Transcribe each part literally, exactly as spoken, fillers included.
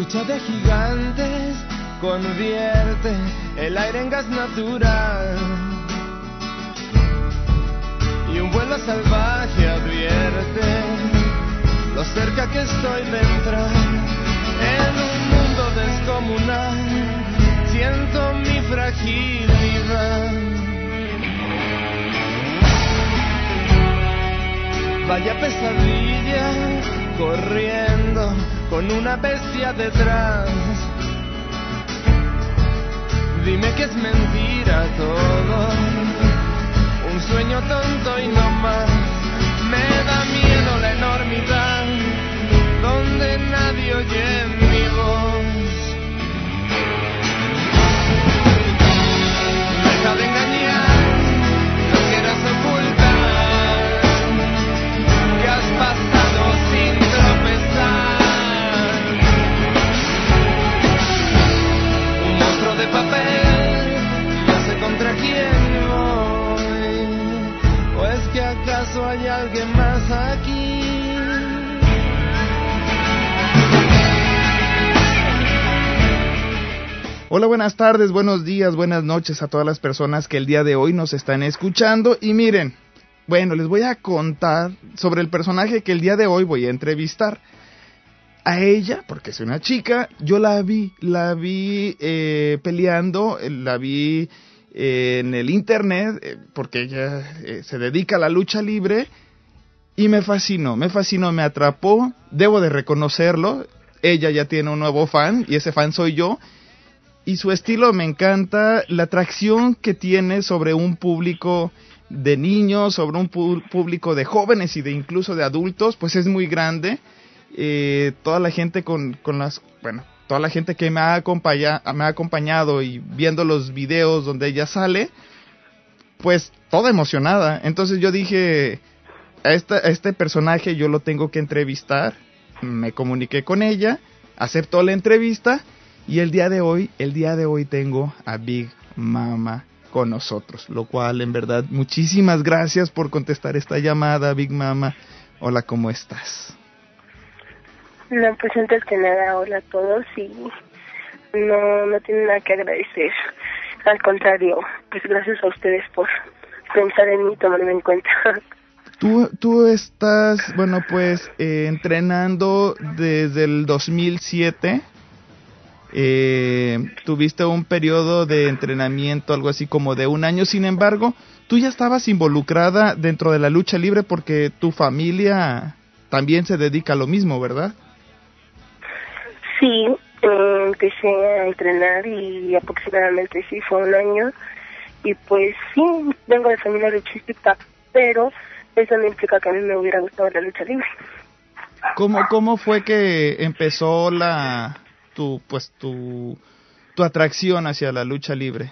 lucha de gigantes convierte el aire en gas natural. Y un vuelo salvaje advierte lo cerca que estoy de entrar en un mundo descomunal. Siento mi fragilidad. Vaya pesadilla corriendo con una bestia detrás. Dime que es mentira todo, un sueño tonto y no más. Me da miedo la enormidad donde nadie oye mi voz. Deja de engañar, no quieras ocultar que has pasado sin tropezar. Un monstruo de papel, no sé contra quién voy. ¿O es que acaso hay alguien más aquí? Hola, buenas tardes, buenos días, buenas noches a todas las personas que el día de hoy nos están escuchando. Y miren, bueno, les voy a contar sobre el personaje que el día de hoy voy a entrevistar. A ella, porque es una chica, yo la vi, la vi eh, peleando, la vi eh, en el internet, eh, porque ella eh, se dedica a la lucha libre, y me fascinó, me fascinó, me atrapó, debo de reconocerlo. Ella ya tiene un nuevo fan, y ese fan soy yo. Y su estilo me encanta, la atracción que tiene sobre un público de niños, sobre un pu- público de jóvenes y de incluso de adultos, pues es muy grande. Eh, toda la gente con, con las, bueno, toda la gente que me ha, acompaña, me ha acompañado y viendo los videos donde ella sale, pues toda emocionada. Entonces yo dije, a, esta, a este personaje yo lo tengo que entrevistar. Me comuniqué con ella, aceptó la entrevista. Y el día de hoy, el día de hoy tengo a Big Mama con nosotros, lo cual en verdad muchísimas gracias por contestar esta llamada, Big Mama. Hola, ¿cómo estás? No, pues antes que nada, hola a todos y no, no tienen nada que agradecer. Al contrario, pues gracias a ustedes por pensar en mí y tomarme en cuenta. Tú, tú estás, bueno, pues eh, entrenando desde el dos mil siete. Eh, tuviste un periodo de entrenamiento, algo así como de un año. Sin embargo, tú ya estabas involucrada dentro de la lucha libre porque tu familia también se dedica a lo mismo, ¿verdad? Sí, eh, empecé a entrenar y aproximadamente sí fue un año. Y pues sí, vengo de familia luchística, pero eso no implica que a mí me hubiera gustado la lucha libre. ¿Cómo, cómo fue que empezó la... tu pues tu tu atracción hacia la lucha libre?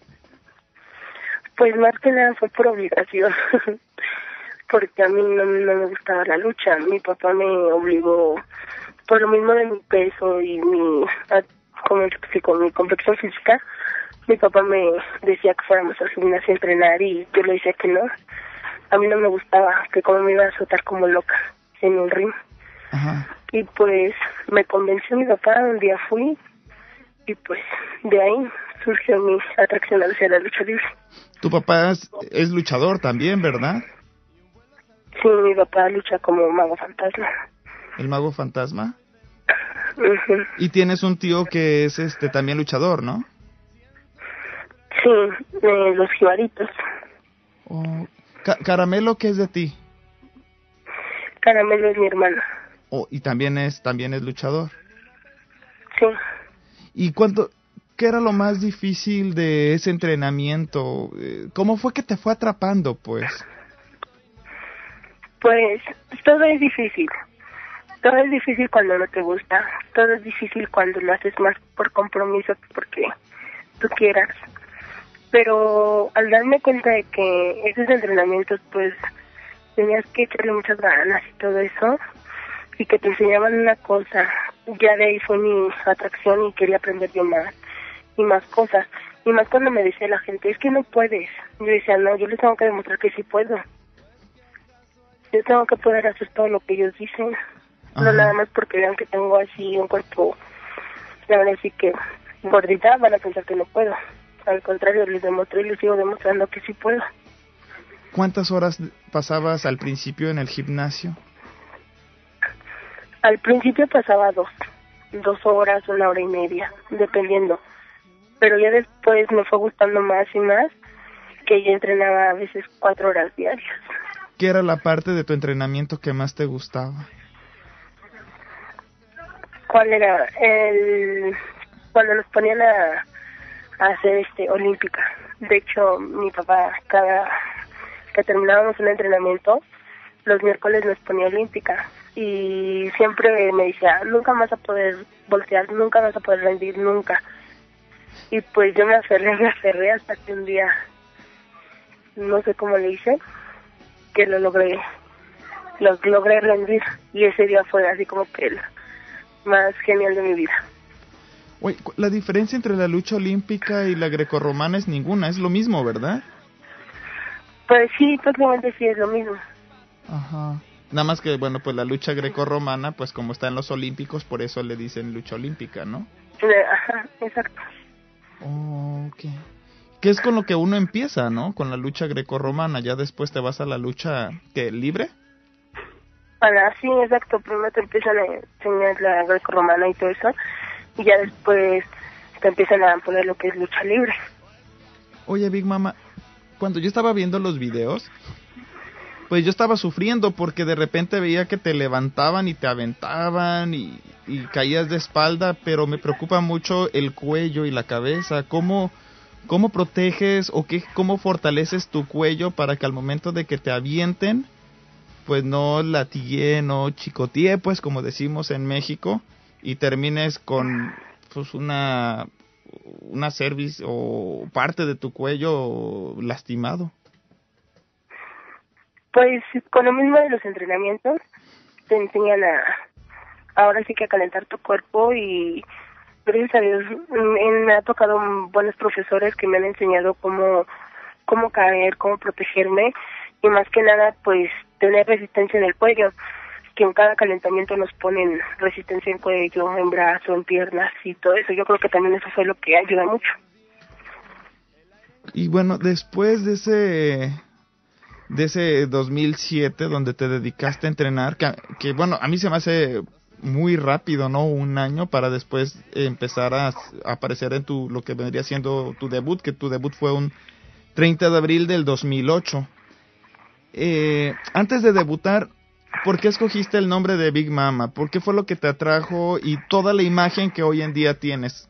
Pues más que nada fue por obligación, porque a mí no, no me gustaba la lucha. Mi papá me obligó, por lo mismo de mi peso y mi, como explico, mi complexión física. Mi papá me decía que fuéramos al gimnasio a entrenar y yo le decía que no. A mí no me gustaba, que como me iba a azotar como loca en el ring. Ajá. Y pues me convenció mi papá, un día fui y pues de ahí surgió mi atracción hacia la lucha libre. Tu papá es, es luchador también, ¿verdad? Sí, mi papá lucha como mago fantasma. ¿El mago fantasma? Uh-huh. Y tienes un tío que es este también luchador, ¿no? Sí, eh, los jibaritos. Oh, Ca- Caramelo, ¿qué es de ti? Caramelo es mi hermana. Oh, y también es también es luchador. Sí. ¿Y cuánto qué era lo más difícil de ese entrenamiento? ¿Cómo fue que te fue atrapando, pues? Pues todo es difícil. Todo es difícil cuando no te gusta. Todo es difícil cuando lo haces más por compromiso que porque tú quieras. Pero al darme cuenta de que esos entrenamientos, pues, tenías que echarle muchas ganas y todo eso, y que te enseñaban una cosa, ya de ahí fue mi atracción y quería aprender yo más y más cosas. Y más cuando me decía la gente, es que no puedes. Yo decía, no, yo les tengo que demostrar que sí puedo. Yo tengo que poder hacer todo lo que ellos dicen. Ajá. No nada más porque vean que tengo así un cuerpo Y ahora sí que gordita van a pensar que no puedo. Al contrario, les demostré y les sigo demostrando que sí puedo. ¿Cuántas horas pasabas al principio en el gimnasio? Al principio pasaba dos, dos horas, una hora y media, dependiendo. Pero ya después me fue gustando más y más, que ya entrenaba a veces cuatro horas diarias. ¿Qué era la parte de tu entrenamiento que más te gustaba? ¿Cuál era? El cuando nos ponían a, a hacer este olímpica. De hecho, mi papá, cada que terminábamos un entrenamiento, los miércoles nos ponía olímpica. Y siempre me decía, nunca vas a poder voltear, nunca vas a poder rendir, nunca. Y pues yo me aferré, me aferré hasta que un día, no sé cómo le hice, que lo logré, lo logré rendir. Y ese día fue así como que el más genial de mi vida. Oye, la diferencia entre la lucha olímpica y la grecorromana es ninguna, es lo mismo, ¿verdad? Pues sí, prácticamente sí es lo mismo. Ajá. Nada más que, bueno, pues la lucha grecorromana, pues como está en los olímpicos, por eso le dicen lucha olímpica, ¿no? Ajá, exacto. Oh, ok. ¿Qué es con lo que uno empieza, no? Con la lucha grecorromana, ya después te vas a la lucha, ¿qué, libre? Para, sí, exacto, primero te empiezan a enseñar la grecorromana y todo eso, y ya después te empiezan a poner lo que es lucha libre. Oye, Big Mama, cuando yo estaba viendo los videos, pues yo estaba sufriendo porque de repente veía que te levantaban y te aventaban y, y caías de espalda, pero me preocupa mucho el cuello y la cabeza. ¿Cómo, cómo proteges o qué, cómo fortaleces tu cuello para que al momento de que te avienten, pues no latiguee, no chicotee, pues como decimos en México, y termines con pues una, una cerviz o parte de tu cuello lastimado? Pues con lo mismo de los entrenamientos, te enseñan a, ahora sí que a calentar tu cuerpo y gracias a Dios me, me ha tocado buenos profesores que me han enseñado cómo, cómo caer, cómo protegerme y más que nada pues tener resistencia en el cuello, que en cada calentamiento nos ponen resistencia en cuello, en brazo, en piernas y todo eso. Yo creo que también eso fue lo que ayuda mucho. Y bueno, después de ese... de ese dos mil siete donde te dedicaste a entrenar, que, que bueno, a mí se me hace muy rápido, ¿no? Un año para después empezar a, a aparecer en tu, lo que vendría siendo tu debut, que tu debut fue un treinta de abril del dos mil ocho. Eh, antes de debutar, ¿por qué escogiste el nombre de Big Mama? ¿Por qué fue lo que te atrajo y toda la imagen que hoy en día tienes?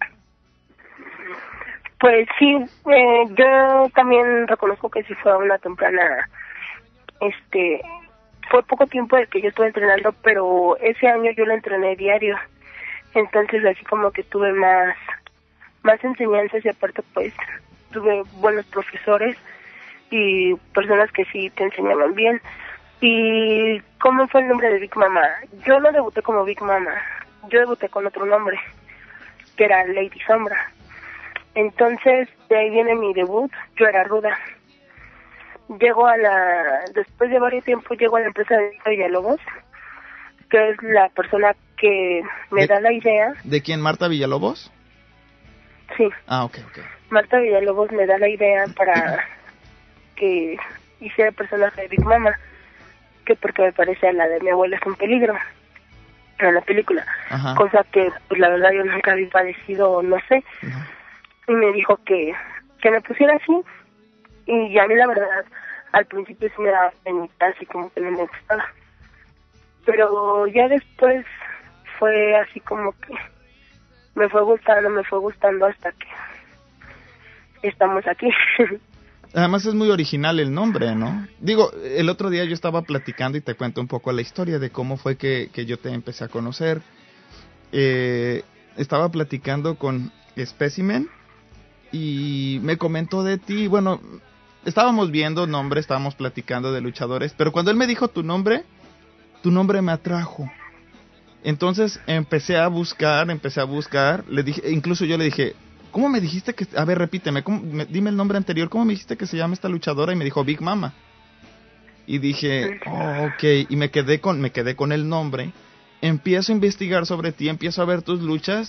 Pues sí, eh, yo también reconozco que sí fue una temprana, este, fue poco tiempo el que yo estuve entrenando, pero ese año yo lo entrené diario, entonces así como que tuve más, más enseñanzas y aparte pues tuve buenos profesores y personas que sí te enseñaban bien. ¿Y cómo fue el nombre de Big Mama? Yo no debuté como Big Mama, yo debuté con otro nombre, que era Lady Sombra. Entonces, de ahí viene mi debut, yo era ruda. Llego a la, después de varios tiempos, llego a la empresa de Villalobos, que es la persona que me ¿De, da la idea. ¿De quién, Marta Villalobos? Sí. Ah, ok, ok. Marta Villalobos me da la idea para que hiciera el personaje de Big Mama, que porque me parece a la de mi abuela es un peligro, en la película. Ajá. Cosa que, pues la verdad, yo nunca había padecido, no sé. Ajá. Y me dijo que, que me pusiera así, y a mí la verdad, al principio sí me daba penita, así como que no me gustaba. Pero ya después fue así como que me fue gustando, me fue gustando hasta que estamos aquí. Además es muy original el nombre, ¿no? Digo, el otro día yo estaba platicando y te cuento un poco la historia de cómo fue que, que yo te empecé a conocer. Eh, estaba platicando con Specimen y me comentó de ti. Bueno, estábamos viendo nombres, estábamos platicando de luchadores, pero cuando él me dijo tu nombre, tu nombre me atrajo. Entonces empecé a buscar, empecé a buscar, le dije, incluso yo le dije, ¿cómo me dijiste que, a ver, repíteme, ¿cómo, me, dime el nombre anterior, ¿cómo me dijiste que se llama esta luchadora? Y me dijo Big Mama. Y dije, oh, ok, y me quedé con, me quedé con el nombre. Empiezo a investigar sobre ti, empiezo a ver tus luchas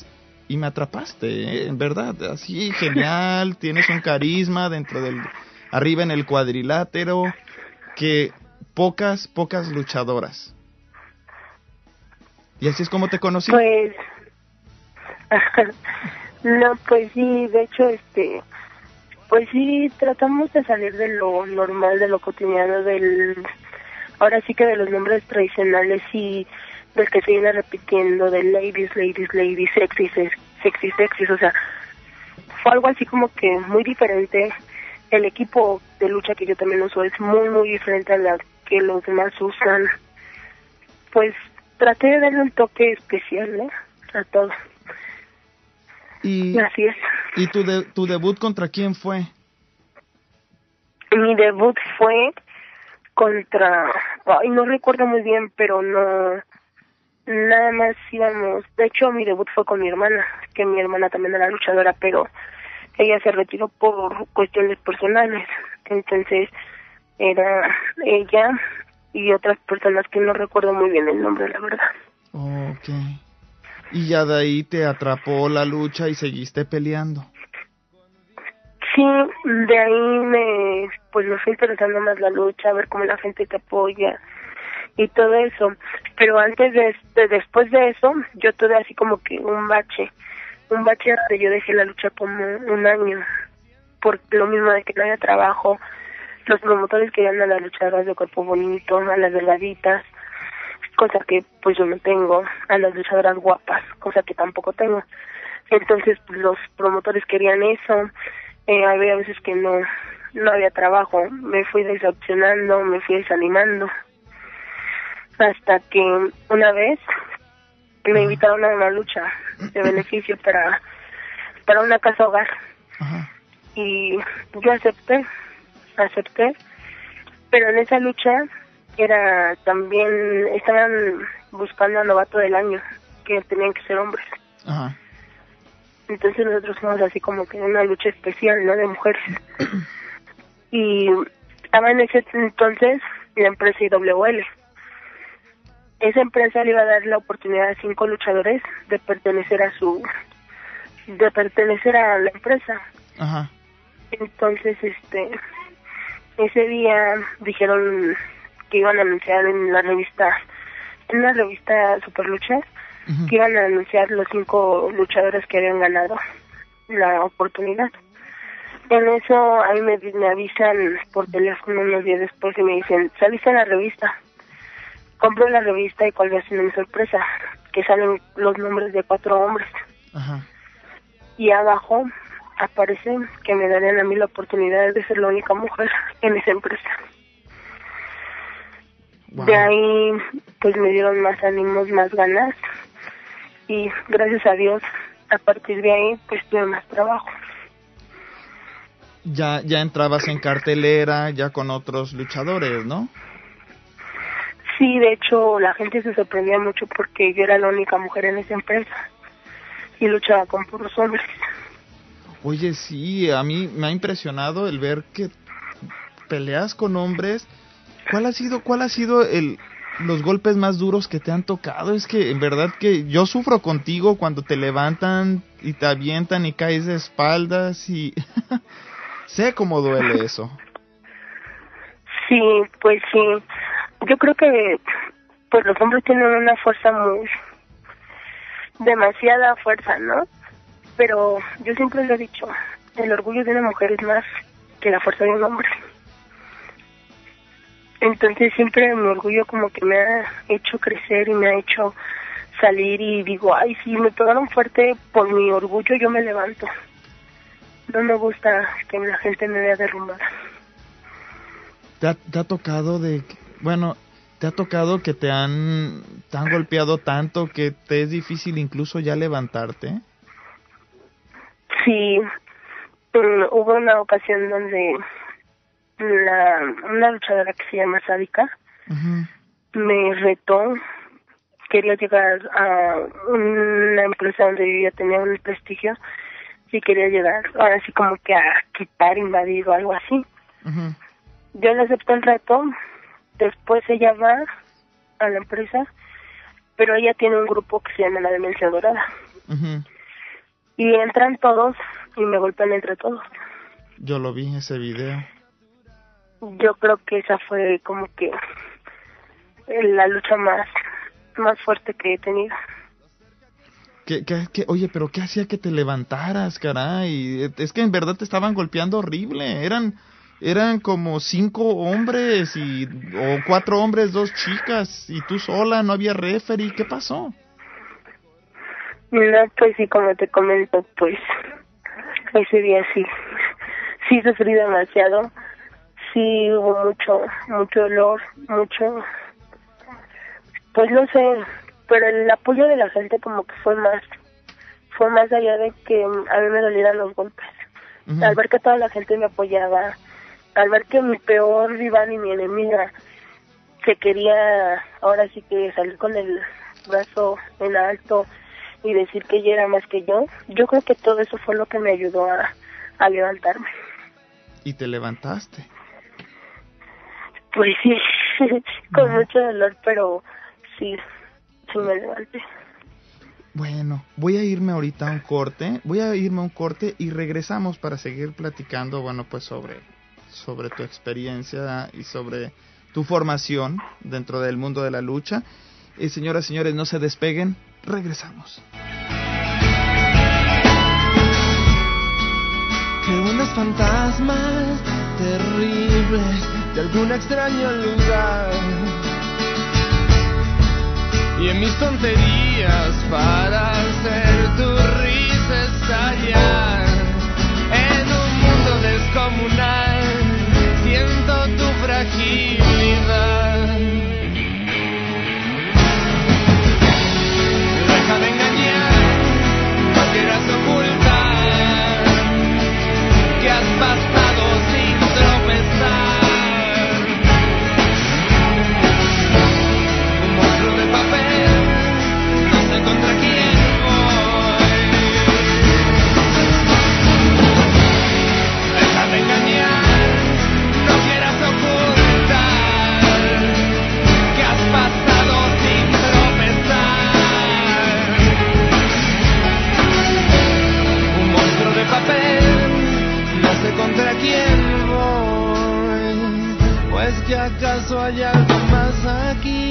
y me atrapaste, ¿eh? En verdad, así genial, tienes un carisma dentro del, arriba en el cuadrilátero, que pocas, pocas luchadoras. Y así es como te conocí. Pues, no, pues sí, de hecho, este, pues sí, tratamos de salir de lo normal, de lo cotidiano, del, ahora sí que de los nombres tradicionales y del que se viene repitiendo, de ladies, ladies, ladies, sexy, sexy, sexy, o sea, fue algo así como que muy diferente. El equipo de lucha que yo también uso es muy, muy diferente a la que los demás usan. Pues traté de darle un toque especial, ¿no? A todo. Y, así es. ¿Y tu, de, tu debut contra quién fue? Mi debut fue contra... Ay, no recuerdo muy bien, pero no... Nada más íbamos... De hecho, mi debut fue con mi hermana, que mi hermana también era luchadora, pero ella se retiró por cuestiones personales. Entonces, era ella y otras personas que no recuerdo muy bien el nombre, la verdad. Ok. Y ya de ahí te atrapó la lucha y seguiste peleando. Sí, de ahí me, pues me fui interesando más la lucha, a ver cómo la gente te apoya y todo eso. Pero antes de, de después de eso, yo tuve así como que un bache, un bache donde yo dejé la lucha como un año, por lo mismo de que no había trabajo. Los promotores querían a las luchadoras de cuerpo bonito, a las delgaditas, cosa que pues yo no tengo, a las luchadoras guapas, cosa que tampoco tengo. Entonces pues, los promotores querían eso. Eh, había veces que no no había trabajo, me fui decepcionando, me fui desanimando, hasta que una vez me invitaron a una lucha de beneficio para para una casa hogar. Ajá. Y yo acepté, acepté, pero en esa lucha era también, estaban buscando al novato del año, que tenían que ser hombres. Ajá. Entonces nosotros fuimos así como que en una lucha especial, ¿no? De mujeres. Y estaba en ese entonces la empresa I W L. Esa empresa le iba a dar la oportunidad a cinco luchadores de pertenecer a su, de pertenecer a la empresa. Ajá. Entonces, este, ese día dijeron que iban a anunciar en la revista, en la revista Superluchas, uh-huh, que iban a anunciar los cinco luchadores que habían ganado la oportunidad. En eso, ahí me, me avisan por teléfono unos días después y me dicen, ¿saliste en la revista? Compro la revista y cuál va a ser mi sorpresa, que salen los nombres de cuatro hombres. Ajá. Y abajo aparece que me darían a mí la oportunidad de ser la única mujer en esa empresa. Wow. De ahí, pues me dieron más ánimos, más ganas, y gracias a Dios, a partir de ahí, pues tuve más trabajo. Ya, ya entrabas en cartelera, ya con otros luchadores, ¿no? Sí, de hecho, la gente se sorprendía mucho porque yo era la única mujer en esa empresa y luchaba con puros hombres. Oye, sí, a mí me ha impresionado el ver que peleas con hombres. ¿Cuál ha sido, cuál ha sido el los golpes más duros que te han tocado? Es que en verdad que yo sufro contigo cuando te levantan y te avientan y caes de espaldas y sé cómo duele eso. Sí, pues sí. Yo creo que pues los hombres tienen una fuerza muy, demasiada fuerza, ¿no? Pero yo siempre lo he dicho, el orgullo de una mujer es más que la fuerza de un hombre. Entonces siempre mi orgullo como que me ha hecho crecer y me ha hecho salir y digo, ay, si me pegaron fuerte por mi orgullo, yo me levanto. No me gusta que la gente me vea derrumbada. ¿Te ha, te ha tocado de, bueno, te ha tocado que te han, te han golpeado tanto que te es difícil incluso ya levantarte? Sí, um, hubo una ocasión donde la una luchadora que se llama Sádica uh-huh, me retó, quería llegar a una empresa donde yo ya tenía un prestigio y quería llegar, ahora sí como que a quitar, invadir o algo así. Uh-huh. Yo le acepté el reto, después ella va a la empresa, pero ella tiene un grupo que se llama La Demencia Dorada. Uh-huh. y entran todos y me golpean entre todos. Yo lo vi, ese video. Yo creo que esa fue como que la lucha más, más fuerte que he tenido. ¿Qué, qué, qué? Oye, pero ¿qué hacía que te levantaras, caray? Es que en verdad te estaban golpeando horrible. Eran eran como cinco hombres y o cuatro hombres, dos chicas, y tú sola, no había referee. ¿Qué pasó? No, pues sí, como te comento, pues ese día sí, sí sufrí demasiado. Sí hubo mucho, mucho dolor, mucho, pues no sé, pero el apoyo de la gente como que fue más, fue más allá de que a mí me dolieran los golpes. Uh-huh. Al ver que toda la gente me apoyaba, al ver que mi peor rival y mi enemiga se quería, ahora sí que salir con el brazo en alto y decir que ella era más que yo, yo creo que todo eso fue lo que me ayudó a, a levantarme. ¿Y te levantaste? Pues sí, con uh-huh. mucho dolor, pero sí, sí me levanté. Bueno, voy a irme ahorita a un corte, voy a irme a un corte y regresamos para seguir platicando, bueno, pues sobre, sobre tu experiencia y sobre tu formación dentro del mundo de la lucha. Eh, señoras y señores, no se despeguen, regresamos. Que unos fantasmas terribles de algún extraño lugar, y en mis tonterías para hacer tu risa estallar, en un mundo descomunal siento tu fragilidad. Deja de engañar, no quieras ocultar que has pasado sin tropezar. ¿Contra quién voy? Deja de engañar, no quieras ocultar que has pasado sin tropezar. Un monstruo de papel, no sé contra quién voy. ¿O es que acaso hay algo más aquí?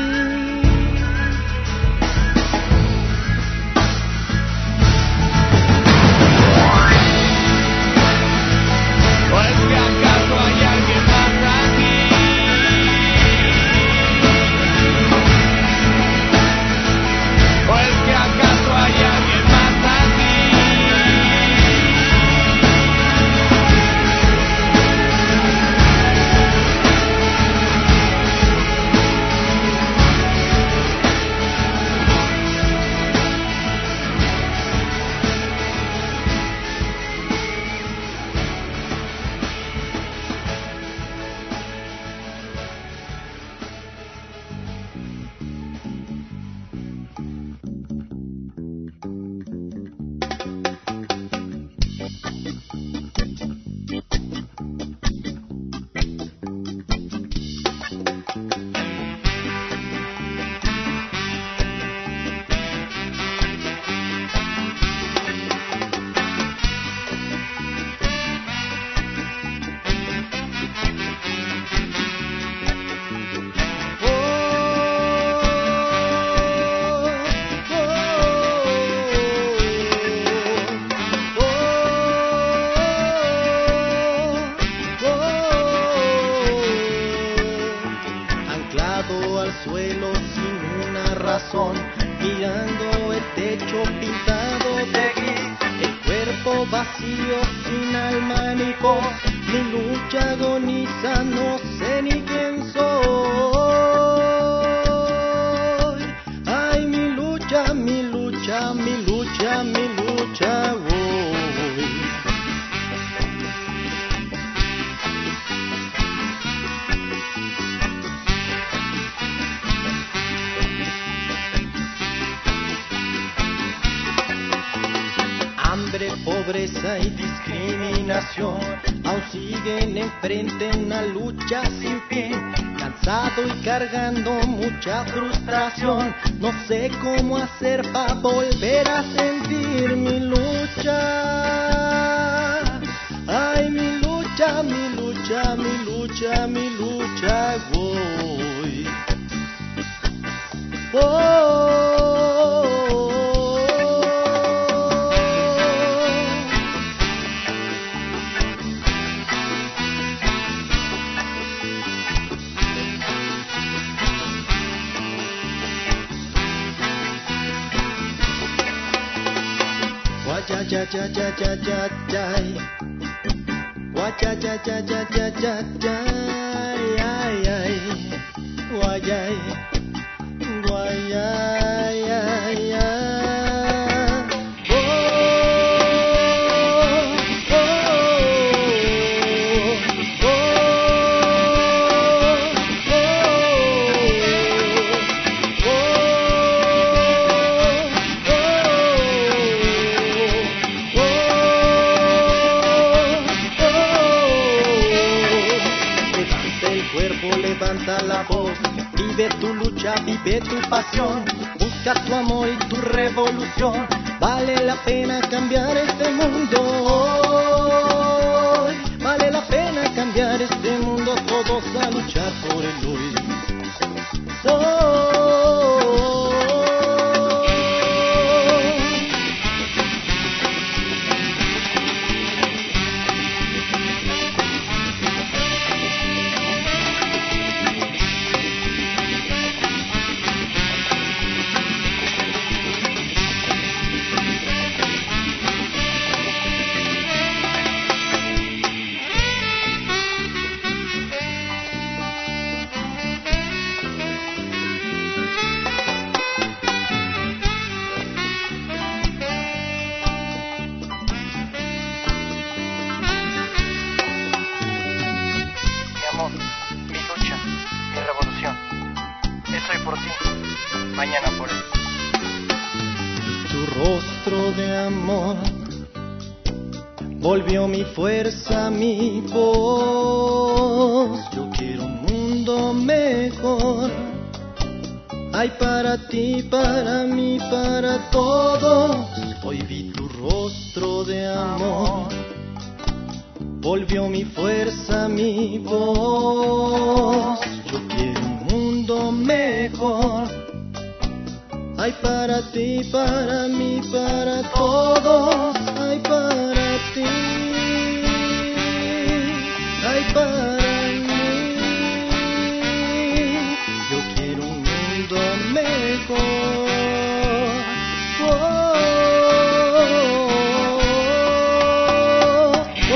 Pobreza y discriminación aún siguen enfrente en una lucha sin fin. cansado y cargando mucha frustración. No sé cómo hacer para volver a sentir mi lucha. Ay, mi lucha, mi lucha, mi lucha, mi lucha, voy. Oh. Ya ya ya ya ya ya ya. Wa ya ya ya ya ya ya ya. Ay ay. Wa ya. Wa ya ya ya. Oh oh oh levanta la voz, vive tu lucha, vive tu pasión, busca tu amor y tu revolución, vale la pena cambiar este mundo hoy, vale la pena cambiar este mundo, todos a luchar por el hoy. Oh. Volvió mi fuerza, mi voz. Yo quiero un mundo mejor. Hay para ti, para mí, para todos. Hoy vi tu rostro de amor. Volvió mi fuerza, mi voz. Yo quiero un mundo mejor. Hay para ti, para mí, para todos. Hay para ti, hay para mí. Yo quiero un mundo mejor. Oh, oh, oh,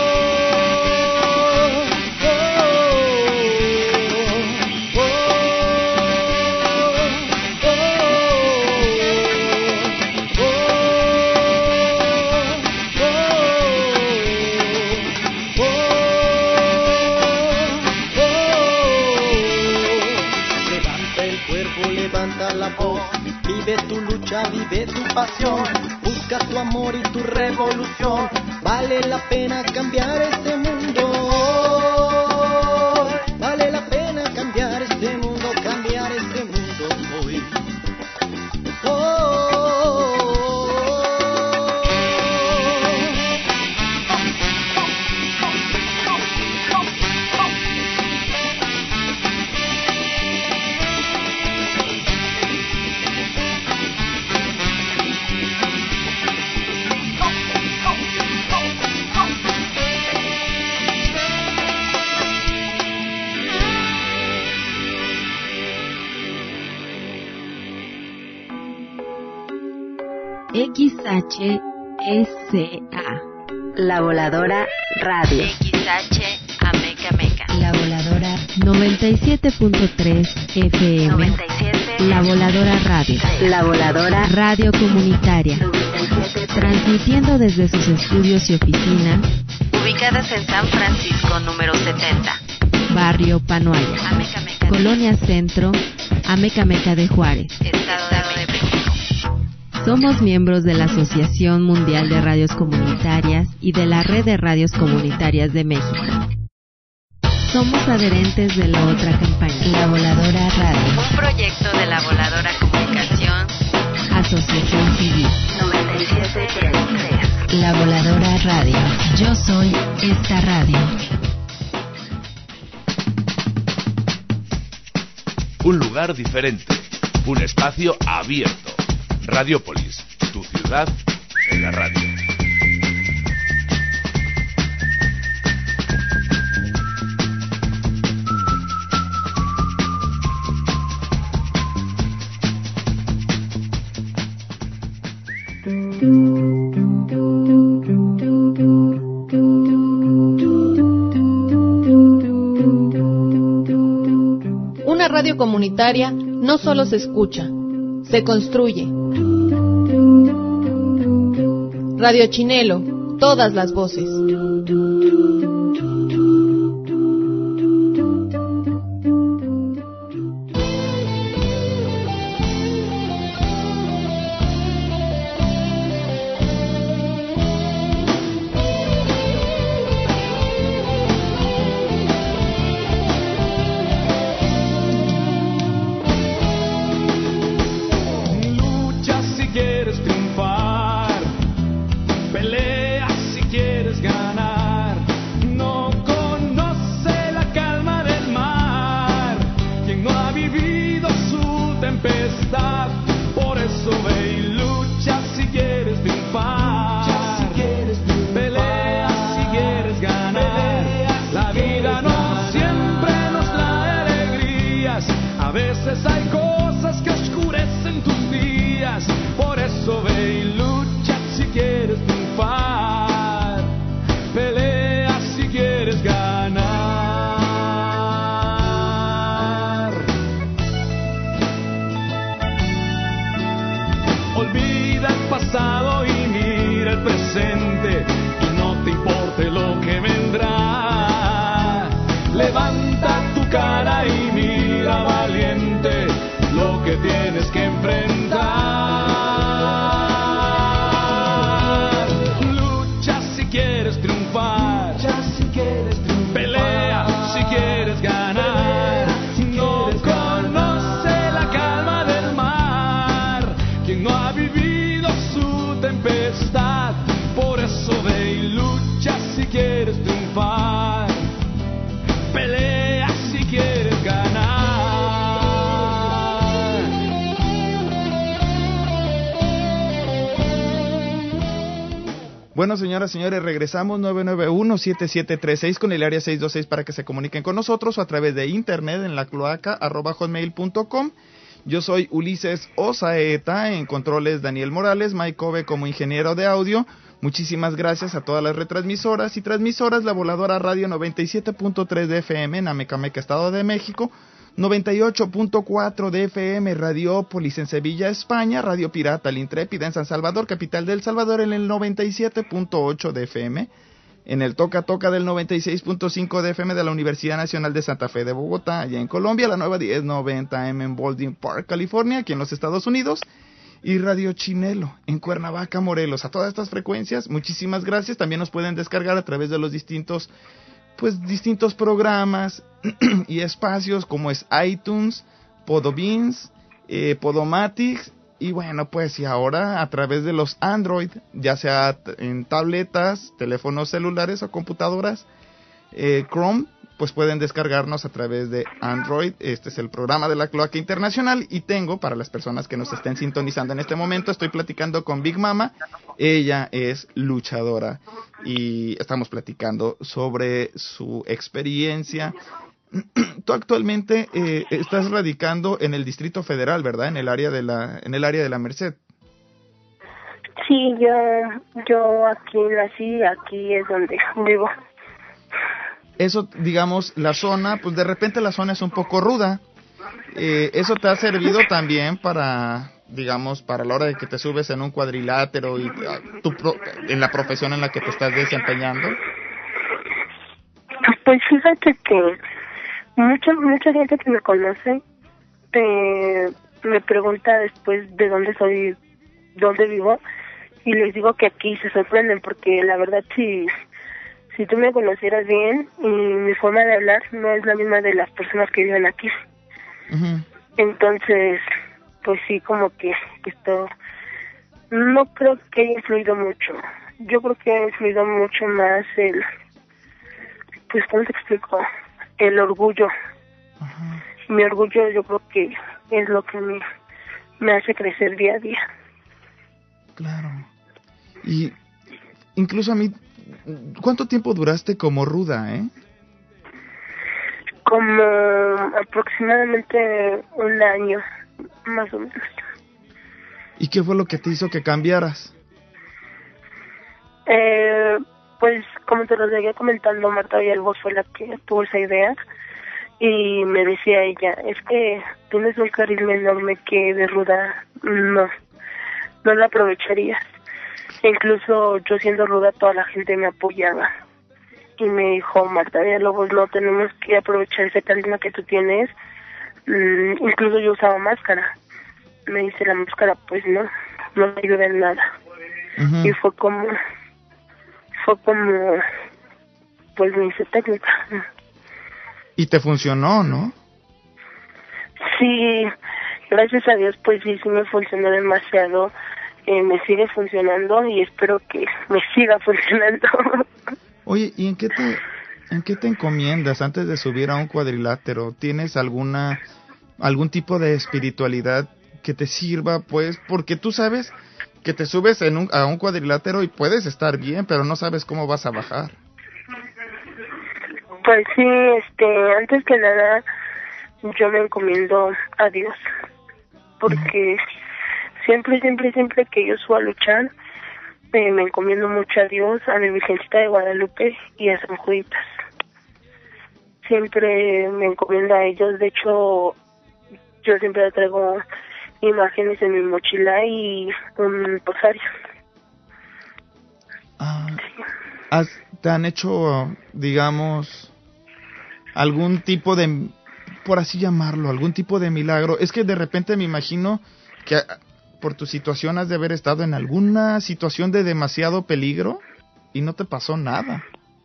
vive tu lucha, vive tu pasión, busca tu amor y tu revolución, vale la pena cambiar este mundo, vale la pena cambiar este mundo, cambiar este mundo hoy. Oh. X H S A La Voladora Radio. X H Ameca Meca. La Voladora noventa y siete punto tres F M. noventa y siete. La Voladora Radio. La Voladora Radio Comunitaria. Transmitiendo desde sus estudios y oficinas. Ubicadas en San Francisco número setenta. Barrio Panoaya. Ameca Meca. Colonia Centro. Ameca Meca de Juárez. Estado de México. Somos miembros de la Asociación Mundial de Radios Comunitarias y de la Red de Radios Comunitarias de México. Somos adherentes de la otra campaña, La Voladora Radio. Un proyecto de La Voladora Comunicación, Asociación Civil. noventa y siete punto tres. La Voladora Radio. Yo soy esta radio. Un lugar diferente, un espacio abierto. Radiópolis, tu ciudad en la radio. Una radio comunitaria no solo se escucha, se construye. Radio Chinelo, todas las voces. Bueno, señoras y señores, regresamos nueve nueve uno, siete siete tres seis con el área seis dos seis para que se comuniquen con nosotros o a través de internet en la cloaca arroba hotmail punto com. Yo soy Ulises Osaeta, en controles Daniel Morales, Mike Kobe como ingeniero de audio. Muchísimas gracias a todas las retransmisoras y transmisoras, La Voladora Radio noventa y siete punto tres de F M en Amecameca, Estado de México, noventa y ocho punto cuatro de F M Radiópolis en Sevilla, España, Radio Pirata La Intrépida en San Salvador, capital del Salvador, en el noventa y siete punto ocho de F M, en el Toca Toca del noventa y seis punto cinco de F M de la Universidad Nacional de Santa Fe de Bogotá, allá en Colombia, la nueva diez noventa M en Baldwin Park, California, aquí en los Estados Unidos, y Radio Chinelo en Cuernavaca, Morelos. A todas estas frecuencias, muchísimas gracias. También nos pueden descargar a través de los distintos pues distintos programas y espacios como es iTunes, Podbeans, eh, Podomatic, y bueno, pues y ahora a través de los Android, ya sea en tabletas, teléfonos celulares o computadoras, eh, Chrome, pues pueden descargarnos a través de Android. Este es el programa de la Cloaca Internacional y tengo, para las personas que nos estén sintonizando en este momento, estoy platicando con Big Mama. Ella es luchadora y estamos platicando sobre su experiencia. Tú actualmente eh, estás radicando en el Distrito Federal, ¿verdad? En el área de la, en el área de la Merced. Sí, yo, yo aquí nací, aquí es donde vivo. Eso, digamos, la zona, pues de repente la zona es un poco ruda. Eh, ¿Eso te ha servido también para, digamos, para la hora de que te subes en un cuadrilátero y uh, tu pro, en la profesión en la que te estás desempeñando? Pues fíjate que mucha mucha gente que me conoce eh, me pregunta después de dónde soy, dónde vivo, y les digo que aquí se sorprenden porque la verdad sí si tú me conocieras bien, y mi forma de hablar no es la misma de las personas que viven aquí. Uh-huh. Entonces, pues sí, como que esto no creo que haya influido mucho. Yo creo que ha influido mucho más el, pues, ¿cómo te explico? El orgullo. Uh-huh. Mi orgullo yo creo que es lo que me, me hace crecer día a día. Claro. Y incluso a mí, ¿cuánto tiempo duraste como ruda, eh? Como aproximadamente un año, más o menos. ¿Y qué fue lo que te hizo que cambiaras? Eh, pues como te lo seguía comentando, Marta Villalobos fue la que tuvo esa idea y me decía ella, es que tienes un carisma enorme que de ruda no, no lo aprovecharías. Incluso yo siendo ruda toda la gente me apoyaba y me dijo, Marta Villalobos, no, tenemos que aprovechar ese carisma que tú tienes. Mm, incluso yo usaba máscara. Me dice, la máscara pues no, no me ayuda en nada. Uh-huh. Y fue como, fue como, pues me hice técnica. Y te funcionó, ¿no? Sí, gracias a Dios, pues sí, sí me funcionó demasiado. Eh, me sigue funcionando y espero que me siga funcionando. Oye, ¿y en qué te, en qué te encomiendas antes de subir a un cuadrilátero? ¿Tienes alguna, algún tipo de espiritualidad que te sirva, pues? Porque tú sabes que te subes en un, a un cuadrilátero y puedes estar bien, pero no sabes cómo vas a bajar. Pues sí, este, antes que nada, yo me encomiendo a Dios, porque uh-huh. siempre, siempre, siempre que yo subo a luchar, eh, me encomiendo mucho a Dios, a mi Virgencita de Guadalupe y a San Juditas. Siempre me encomiendo a ellos, de hecho, yo siempre traigo imágenes en mi mochila y un rosario. Ah, ¿has, ¿Te han hecho, digamos, algún tipo de, por así llamarlo, algún tipo de milagro? Es que de repente me imagino que por tu situación has de haber estado en alguna situación de demasiado peligro y no te pasó nada.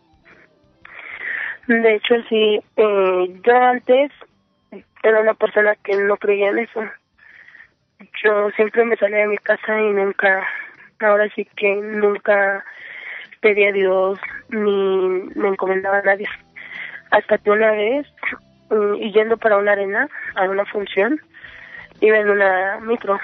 De hecho, sí, eh, yo antes era una persona que no creía en eso. Yo siempre me salía de mi casa y nunca, ahora sí que nunca pedí a Dios ni me encomendaba a nadie. Hasta que una vez, y yendo para una arena, a una función, iba en una micro.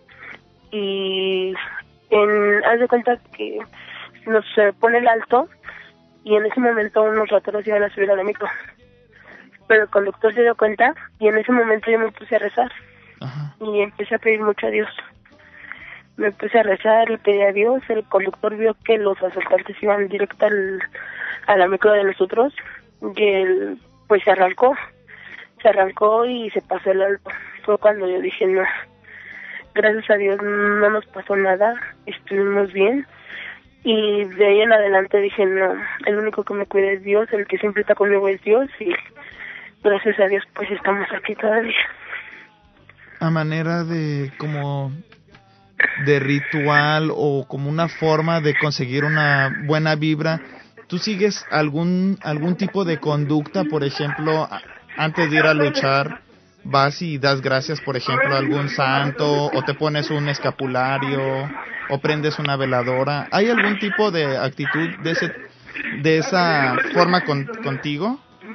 Y en, haz de cuenta que nos se pone el alto y en ese momento unos rateros iban a subir a la micro. Pero el conductor se dio cuenta y en ese momento yo me puse a rezar. Ajá. Y empecé a pedir mucho a Dios. Me empecé a rezar y pedí a Dios. El conductor vio que los asaltantes iban directo al, a la micro de nosotros y él pues se arrancó. Se arrancó y se pasó el alto. Fue cuando yo dije, no, gracias a Dios no nos pasó nada, estuvimos bien. Y de ahí en adelante dije, no, el único que me cuida es Dios, el que siempre está conmigo es Dios y gracias a Dios pues estamos aquí todavía. A manera de como de ritual o como una forma de conseguir una buena vibra, ¿tú sigues algún algún tipo de conducta? Por ejemplo, antes de ir a luchar, vas y das gracias, por ejemplo, a algún santo, o te pones un escapulario, o prendes una veladora. ¿Hay algún tipo de actitud de ese de esa forma con, contigo?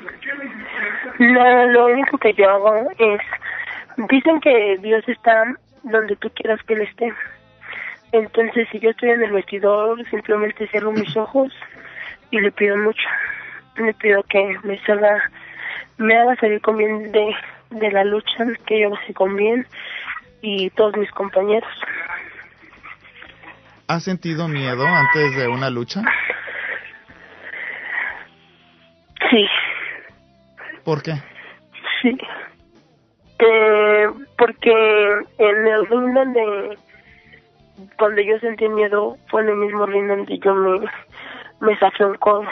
No, lo único que yo hago es, dicen que Dios está donde tú quieras que Él esté. Entonces, si yo estoy en el vestidor, simplemente cierro mis ojos y le pido mucho. Le pido que me salga, me haga salir con bien de, de la lucha, que yo base con bien y todos mis compañeros. ¿Has sentido miedo antes de una lucha? Sí. ¿Por qué? Sí. Eh, porque en el ring donde, donde yo sentí miedo fue en el mismo ring donde yo me, me saqué un codo.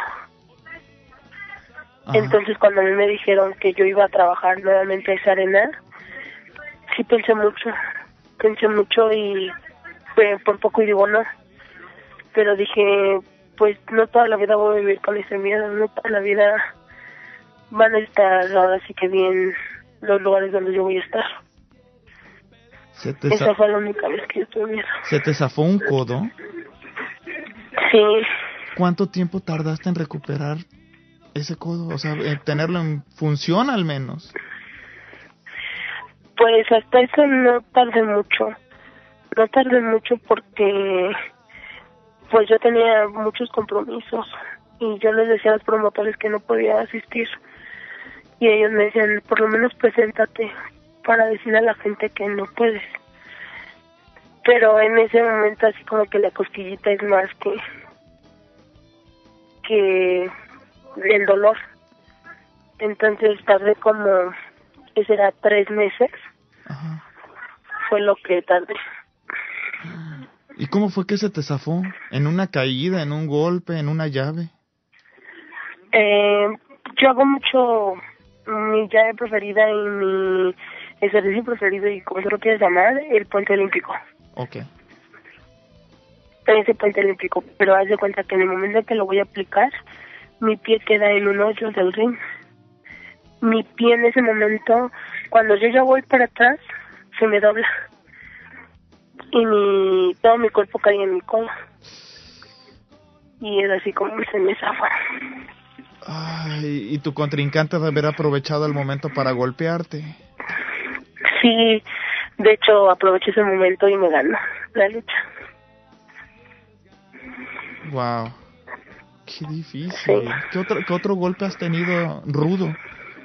Ajá. Entonces cuando a mí me dijeron que yo iba a trabajar nuevamente a esa arena, sí pensé mucho, pensé mucho y eh, por poco y digo no. Pero dije, pues no toda la vida voy a vivir con ese miedo, no toda la vida van a estar ahora sí que bien los lugares donde yo voy a estar. Se te Esa za- fue la única vez que yo tuve miedo. ¿Se te zafó un codo? Sí, ¿Cuánto tiempo tardaste en recuperar ese codo? O sea, en tenerlo en función al menos. pues hasta eso no tardé mucho. No tardé mucho porque pues yo tenía muchos compromisos y yo les decía a los promotores que no podía asistir. Y ellos me decían, por lo menos preséntate para decirle a la gente que no puedes. Pero en ese momento así como que la cosquillita es más que que el dolor. Entonces tardé como, ¿qué será? Tres meses. Ajá. Fue lo que tardé. ¿Y cómo fue que se te zafó? ¿En una caída, en un golpe, en una llave? Eh, yo hago mucho mi llave preferida y mi ejercicio preferido, y como se lo quieres llamar, el puente olímpico. Ok. Ese puente olímpico, pero haz de cuenta que en el momento que lo voy a aplicar, mi pie queda en un hoyo del ring. Mi pie en ese momento, cuando yo ya voy para atrás, se me dobla. Y mi, todo mi cuerpo cae en mi codo. Y es así como se me zafa. Ay, y tu contrincante debe haber aprovechado el momento para golpearte. Sí, de hecho aproveché ese momento y me ganó la lucha. Wow. Qué difícil. Sí. ¿Qué otro, qué otro golpe has tenido rudo?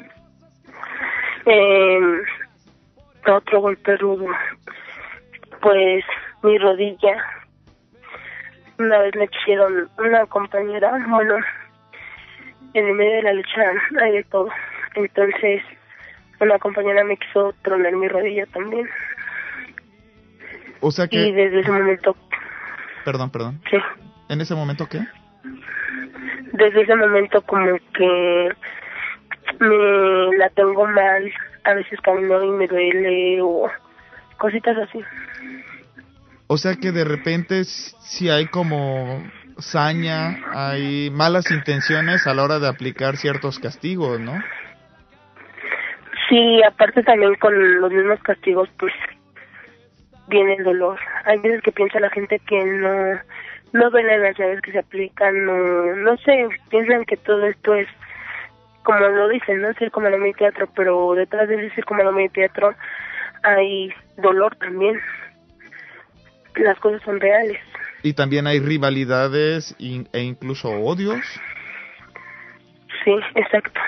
Eh, otro golpe rudo. Pues mi rodilla. Una vez me quisieron una compañera, bueno, en el medio de la lucha hay de todo. Entonces, una compañera me quiso tronar mi rodilla también. O sea que... Y desde ese momento, Perdón, perdón. sí, ¿En ese momento qué? desde ese momento como que me la tengo mal, a veces camino y me duele o cositas así. O sea que de repente si hay como saña, hay malas intenciones a la hora de aplicar ciertos castigos, ¿no? Sí, aparte también con los mismos castigos, pues viene el dolor. Hay veces que piensa la gente que no no duelen las llaves que se aplican, no, no sé, piensan que todo esto es, como lo dicen, ¿no? Circo, maroma y teatro, pero detrás de ese circo, maroma y teatro hay dolor también. Las cosas son reales. Y también hay rivalidades in- e incluso odios. Sí, exacto.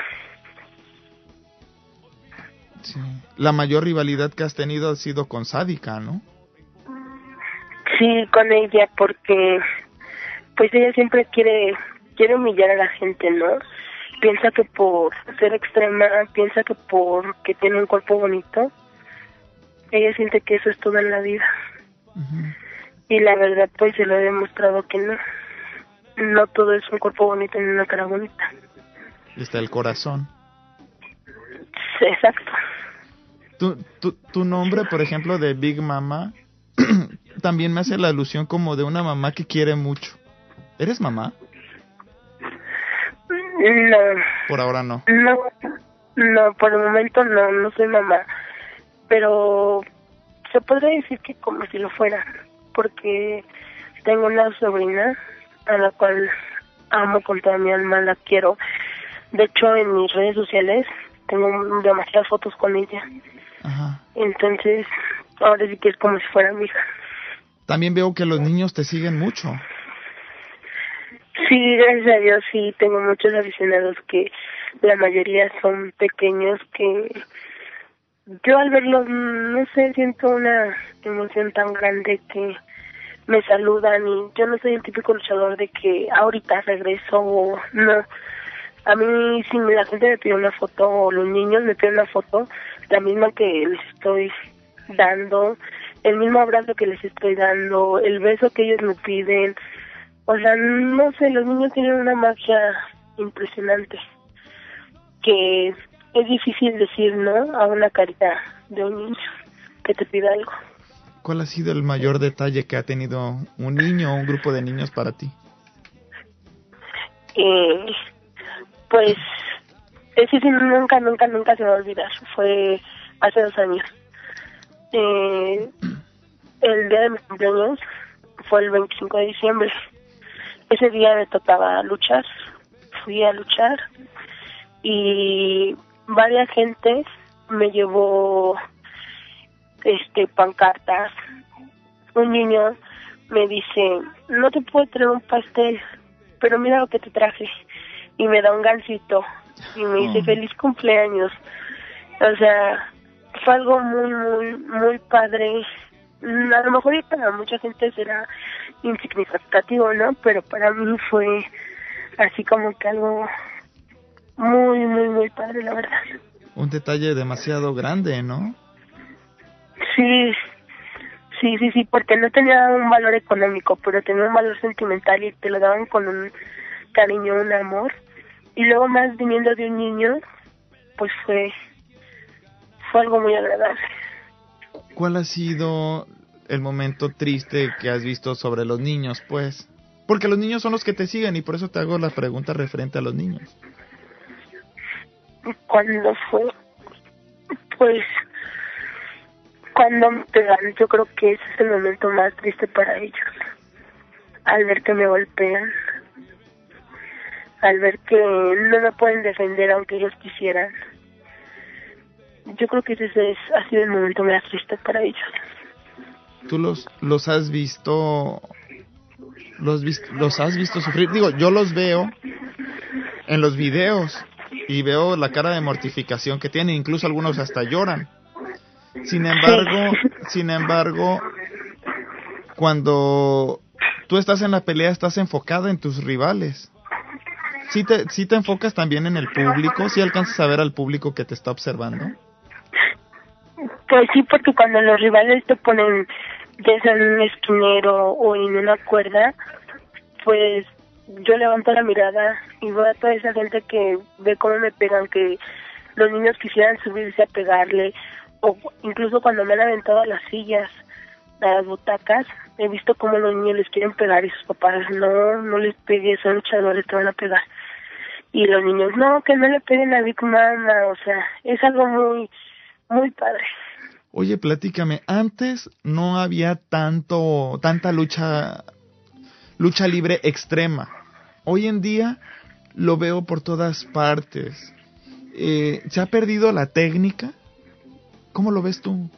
Sí. La mayor rivalidad que has tenido ha sido con Sádica, ¿no? Sí, con ella, porque pues ella siempre quiere quiere humillar a la gente, ¿no? Piensa que por ser extrema, piensa que por que tiene un cuerpo bonito, ella siente que eso es todo en la vida. Uh-huh. Y la verdad, pues se lo he demostrado que no. No todo es un cuerpo bonito ni una cara bonita. Está el corazón. Sí, exacto. Tu, tu, tu nombre, por ejemplo, de Big Mama, también me hace la alusión como de una mamá que quiere mucho. ¿Eres mamá? No. Por ahora no. No, no, por el momento no, no soy mamá. Pero se podría decir que como si lo fuera, porque tengo una sobrina a la cual amo con toda mi alma, la quiero. De hecho, en mis redes sociales tengo demasiadas fotos con ella. Ajá. Entonces, ahora sí que es como si fuera mi hija. También veo que los niños te siguen mucho. Sí, gracias a Dios, sí, tengo muchos aficionados que la mayoría son pequeños que yo al verlos, no sé, siento una emoción tan grande que me saludan y yo no soy el típico luchador de que ahorita regreso o no. A mí si la gente me pide una foto o los niños me piden una foto, la misma que les estoy dando, el mismo abrazo que les estoy dando, el beso que ellos me piden. O sea, no sé, los niños tienen una magia impresionante que es difícil decir no a una carita de un niño que te pida algo. ¿Cuál ha sido el mayor detalle que ha tenido un niño o un grupo de niños para ti? Y pues ese sí nunca, nunca, nunca se me va a olvidar. Fue hace dos años. Eh, el día de mi cumpleaños fue el veinticinco de diciembre. Ese día me tocaba luchar. Fui a luchar y varias gentes me llevó este pancartas. Un niño me dice, no te puedo traer un pastel, pero mira lo que te traje, y me da un gansito y me dice, feliz cumpleaños. O sea, fue algo muy, muy, muy padre. A lo mejor y para mucha gente será insignificativo, ¿no? Pero para mí fue así como que algo muy, muy, muy padre, la verdad. Un detalle demasiado grande, ¿no? Sí, sí, sí, sí, porque no tenía un valor económico, pero tenía un valor sentimental y te lo daban con un cariño, un amor. Y luego más viniendo de un niño, pues fue, fue algo muy agradable. ¿Cuál ha sido el momento triste que has visto sobre los niños, pues? Porque los niños son los que te siguen y por eso te hago la pregunta referente a los niños. ¿Cuándo fue? Pues cuando me pegan, yo creo que ese es el momento más triste para ellos. Al ver que me golpean, al ver que no me pueden defender aunque ellos quisieran. Yo creo que ese es, ha sido el momento más triste para ellos. ¿Tú los los has visto los vis- los has visto sufrir? Digo, yo los veo en los videos y veo la cara de mortificación que tienen, incluso algunos hasta lloran. Sin embargo, sin embargo, cuando tú estás en la pelea estás enfocada en tus rivales. ¿Sí te, sí te enfocas también en el público? ¿Sí alcanzas a ver al público que te está observando? Pues sí, porque cuando los rivales te ponen ya sea en un esquinero o en una cuerda, pues yo levanto la mirada y veo a toda esa gente que ve cómo me pegan, que los niños quisieran subirse a pegarle, o incluso cuando me han aventado a las sillas, a las butacas, he visto cómo los niños les quieren pegar y sus papás, no, no les pegues, son luchadores, te van a pegar. Y los niños, no, que no le peguen a Big Mama, o sea, es algo muy, muy padre. Oye, platícame, antes no había tanto, tanta lucha, lucha libre extrema. Hoy en día lo veo por todas partes. Eh, ¿Se ha perdido la técnica? ¿Cómo lo ves tú?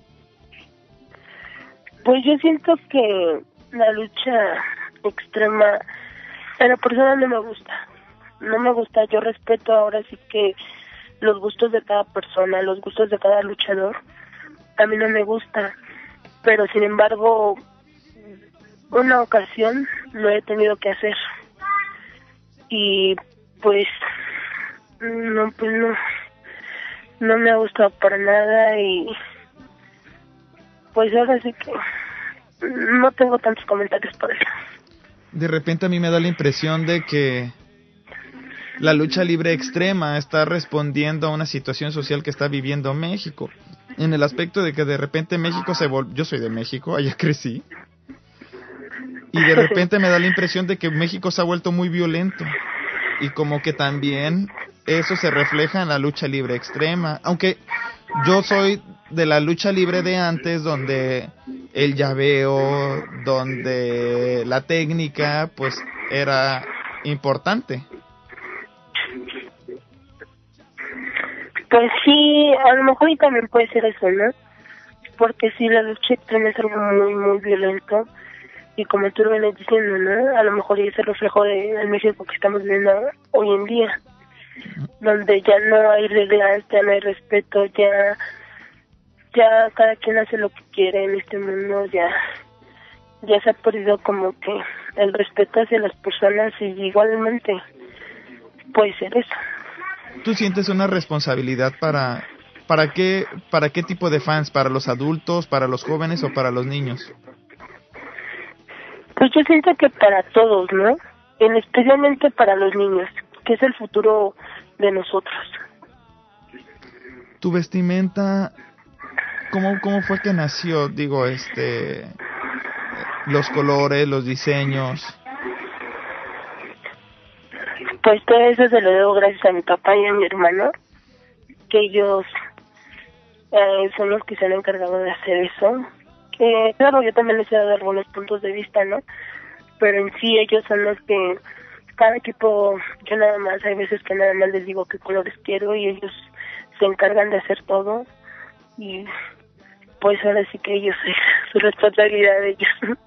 Pues yo siento que la lucha extrema a la persona no me gusta. No me gusta, yo respeto ahora sí que los gustos de cada persona, los gustos de cada luchador. A mí no me gusta, pero sin embargo, una ocasión lo he tenido que hacer. Y pues, no, pues no, no me ha gustado para nada y pues ahora sí que no tengo tantos comentarios por eso. De repente a mí me da la impresión de que la lucha libre extrema está respondiendo a una situación social que está viviendo México. En el aspecto de que de repente México se volvió... Yo soy de México, allá crecí. Y de repente me da la impresión de que México se ha vuelto muy violento. Y como que también eso se refleja en la lucha libre extrema. Aunque yo soy de la lucha libre de antes, donde el llaveo, donde la técnica, pues, era importante. Pues sí, a lo mejor y también puede ser eso, ¿no? Porque sí, la lucha extrema es algo muy, muy violento. Y como tú lo vienes diciendo, ¿no? A lo mejor es el reflejo de, del México que estamos viendo hoy en día. Donde ya no hay reglas, ya no hay respeto, ya... Ya cada quien hace lo que quiere en este mundo, ya... Ya se ha perdido como que el respeto hacia las personas y igualmente puede ser eso. ¿Tú sientes una responsabilidad para para qué para qué tipo de fans? ¿Para los adultos, para los jóvenes o para los niños? Pues yo siento que para todos, ¿no? En especialmente para los niños, que es el futuro de nosotros. Tu vestimenta, ¿cómo cómo fue que nació? Digo, este, los colores, los diseños. pues todo eso se lo debo gracias a mi papá y a mi hermano, que ellos eh, son los que se han encargado de hacer eso. Eh, claro, yo también les he dado algunos puntos de vista, ¿no? Pero en sí ellos son los que, cada equipo, yo nada más, hay veces que nada más les digo qué colores quiero y ellos se encargan de hacer todo. Y pues ahora sí que ellos, es su responsabilidad de ellos.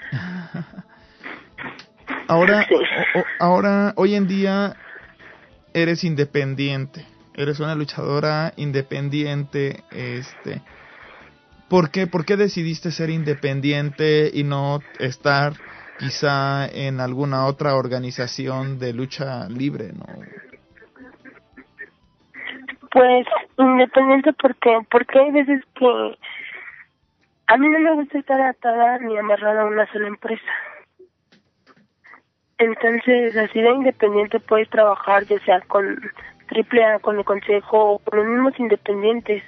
Ahora, Sí. o- o- ahora, hoy en día eres independiente, eres una luchadora independiente, este, ¿por qué, por qué decidiste ser independiente y no estar quizá en alguna otra organización de lucha libre, no? Pues independiente porque, porque hay veces que a mí no me gusta estar atada ni amarrada a una sola empresa. Entonces, así de independiente puedes trabajar ya sea con Triple A, con el Consejo o con los mismos independientes.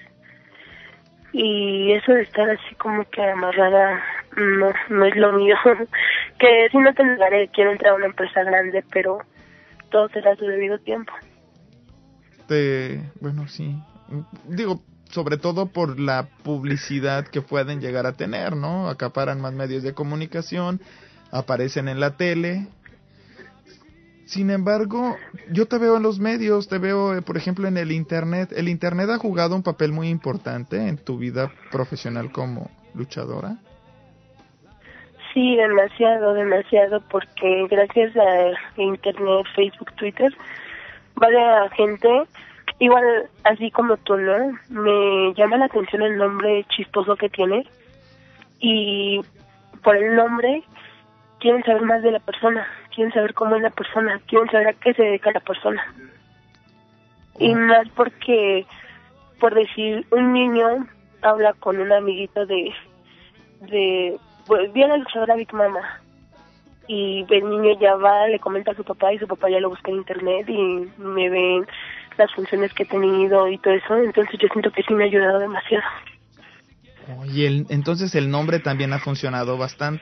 Y eso de estar así como que amarrada no, no es lo mío. Que si no te negaré, quiero entrar a una empresa grande, pero todo será a su debido tiempo. Te, bueno, sí, digo, sobre todo por la publicidad que pueden llegar a tener, ¿no? Acaparan más medios de comunicación, aparecen en la tele. Sin embargo, yo te veo en los medios, te veo, eh, por ejemplo, en el internet. El internet ha jugado un papel muy importante en tu vida profesional como luchadora. Sí, demasiado, demasiado, porque gracias a internet, Facebook, Twitter, varias gente, igual así como tú, ¿no? Me llama la atención el nombre chistoso que tiene y por el nombre quieren saber más de la persona, quieren saber cómo es la persona, quieren saber a qué se dedica la persona. Y más porque, por decir, un niño habla con un amiguito de, de, pues, viene la luchadora Big Mama, y el niño ya va, le comenta a su papá, y su papá ya lo busca en internet, y me ven las funciones que he tenido y todo eso, entonces yo siento que sí me ha ayudado demasiado. Y el, entonces el nombre también ha funcionado bastante.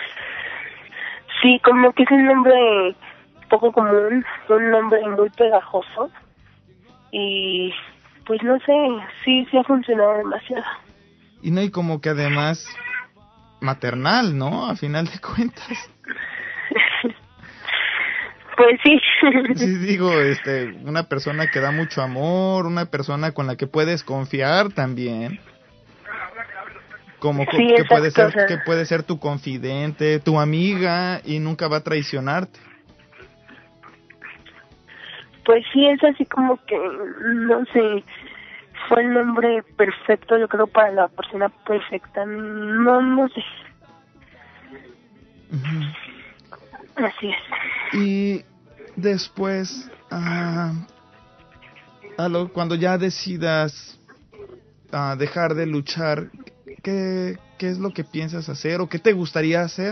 Sí, como que es un nombre poco común, un nombre muy pegajoso, y pues no sé, sí, sí ha funcionado demasiado. Y no, y como que además maternal, ¿no? A final de cuentas. Pues sí. Sí, digo, este, una persona que da mucho amor, una persona con la que puedes confiar también. Como co- Sí, que exacto, puede ser, o sea. que puede ser tu confidente, tu amiga, y nunca va a traicionarte. Pues sí, es así como que, no sé, fue el nombre perfecto, yo creo, para la persona perfecta. No, no sé. Ujú. Así es. Y después, ah, a lo, cuando ya decidas ah, dejar de luchar, ¿qué, ¿qué es lo que piensas hacer o qué te gustaría hacer?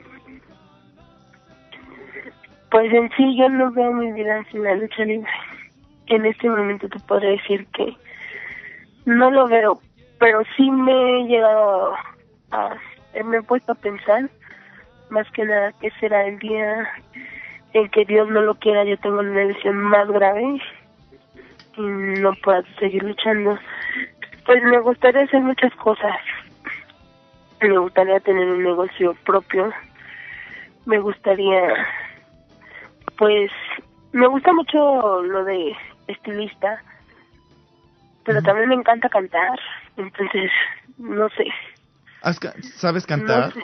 Pues en sí yo no veo mi vida sin la lucha libre. En este momento te podría decir que no lo veo, pero sí me he llegado a... me he puesto a pensar, más que nada, que será el día en que Dios no lo quiera, yo tengo una lesión más grave y no pueda seguir luchando. Pues me gustaría hacer muchas cosas. Me gustaría tener un negocio propio. Me gustaría... Pues me gusta mucho lo de estilista, pero también me encanta cantar, entonces no sé. ¿Has ca- ¿Sabes cantar? No sé.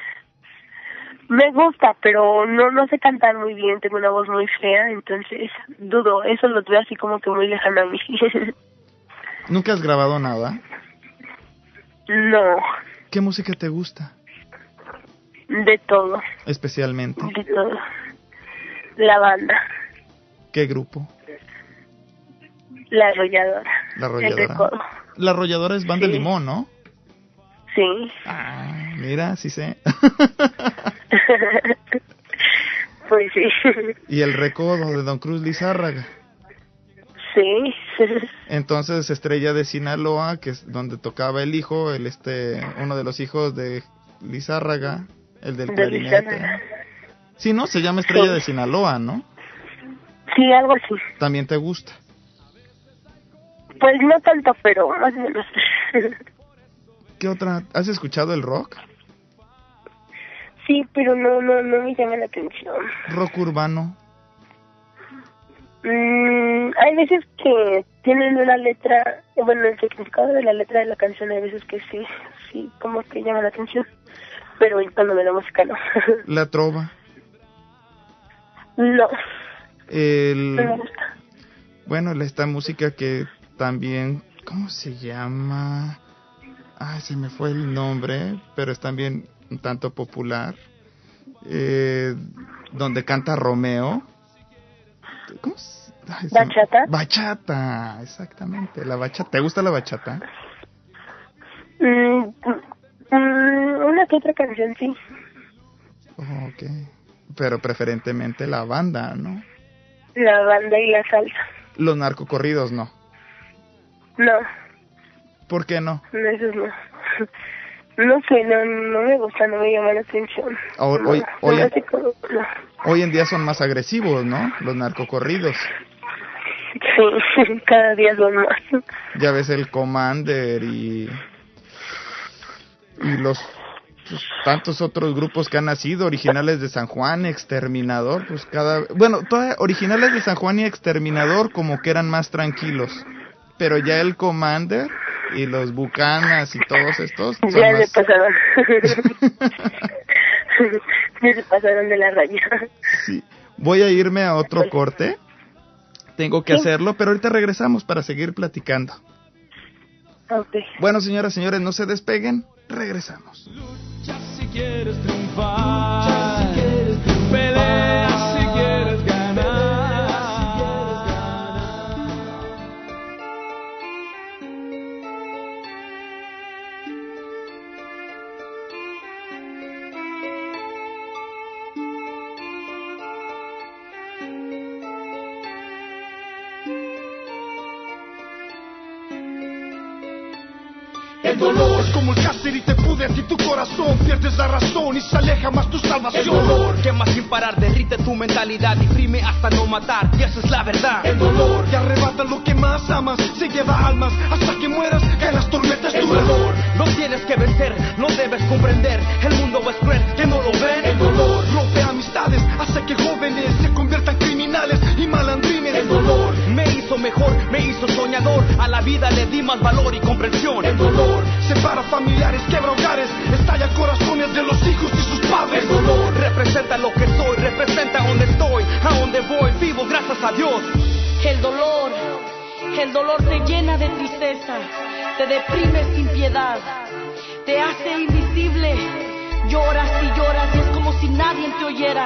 Me gusta, pero no no sé cantar muy bien, tengo una voz muy fea, entonces dudo, eso lo veo así como que muy lejano a mí. ¿Nunca has grabado nada? No, ¿Qué música te gusta de todo, especialmente? de todo. La banda, ¿Qué grupo? la arrolladora, La el Arrolladora. recodo. La Arrolladora es Banda Sí. Limón, ¿no? Sí. Ah, mira, sí sé. Pues sí. Y el Recodo de Don Cruz Lizárraga. Sí. Entonces Estrella de Sinaloa, que es donde tocaba el hijo, el este, uno de los hijos de Lizárraga, el del De clarinete. Lizárraga. Sí, ¿no? Se llama Estrella Sí. de Sinaloa, ¿no? Sí, algo así. ¿También te gusta? Pues no tanto, pero más o menos. ¿Qué otra? ¿Has escuchado el rock? Sí, pero no, no, no me llama la atención. ¿Rock urbano? Mm, hay veces que tienen una letra, bueno, el significado de la letra de la canción hay veces que sí, sí, como que llama la atención, pero cuando me la música no. ¿La trova? No. El... No me gusta. Bueno, esta música que también, ¿cómo se llama? Ay, se me fue el nombre, pero es también un tanto popular, eh, donde canta Romeo. ¿Cómo se... Ay, se ¿Bachata? me... Bachata, exactamente, la bachata. ¿Te gusta la bachata? Mm, mm, una que otra canción, sí. Oh, ok, pero preferentemente la banda, ¿no? La banda y la salsa. Los narcocorridos, no. No. ¿Por qué no? No, esos no. No sé, no, no me gusta, no me llama la atención. Hoy, no, hoy, hoy, no en, sé cómo, no. hoy en día son más agresivos, ¿no? Los narcocorridos. Sí, cada día son más. Ya ves el Commander y... Y los... Pues, tantos otros grupos que han nacido, originales de San Juan, Exterminador, pues cada... Bueno, todas originales de San Juan y Exterminador como que eran más tranquilos. Pero ya el Commander y los Bucanas y todos estos son ya más... se pasaron. Ya se pasaron de la raya. Sí. Voy a irme a otro corte. Tengo que ¿Sí? hacerlo, pero ahorita regresamos para seguir platicando. Okay. Bueno, señoras, señores, no se despeguen. Regresamos. Lucha si quieres triunfar, pelea si quieres ganar. El dolor es como el cáncer y te pudre y tu corazón pierdes la razón y se aleja más tu salvación. El dolor quema sin parar, derrite tu mentalidad, deprime hasta no matar, y esa es la verdad. El dolor te arrebata lo que más amas, se lleva almas hasta que mueras, caen las tormentas El duras. dolor lo tienes que vencer, no debes comprender, el mundo es cruel, que no lo ven. El dolor rompe amistades, hace que jóvenes se conviertan criminales y malandrines. El dolor me hizo mejor, me hizo soñador, a la vida le di más valor y comprensión. El dolor separa familiares, quebra hogares, estalla corazones de los hijos y sus padres. El dolor representa lo que soy, representa donde estoy, a donde voy, vivo gracias a Dios. El dolor, el dolor te llena de tristeza, te deprime sin piedad, te hace invisible, lloras y lloras y es como si nadie te oyera.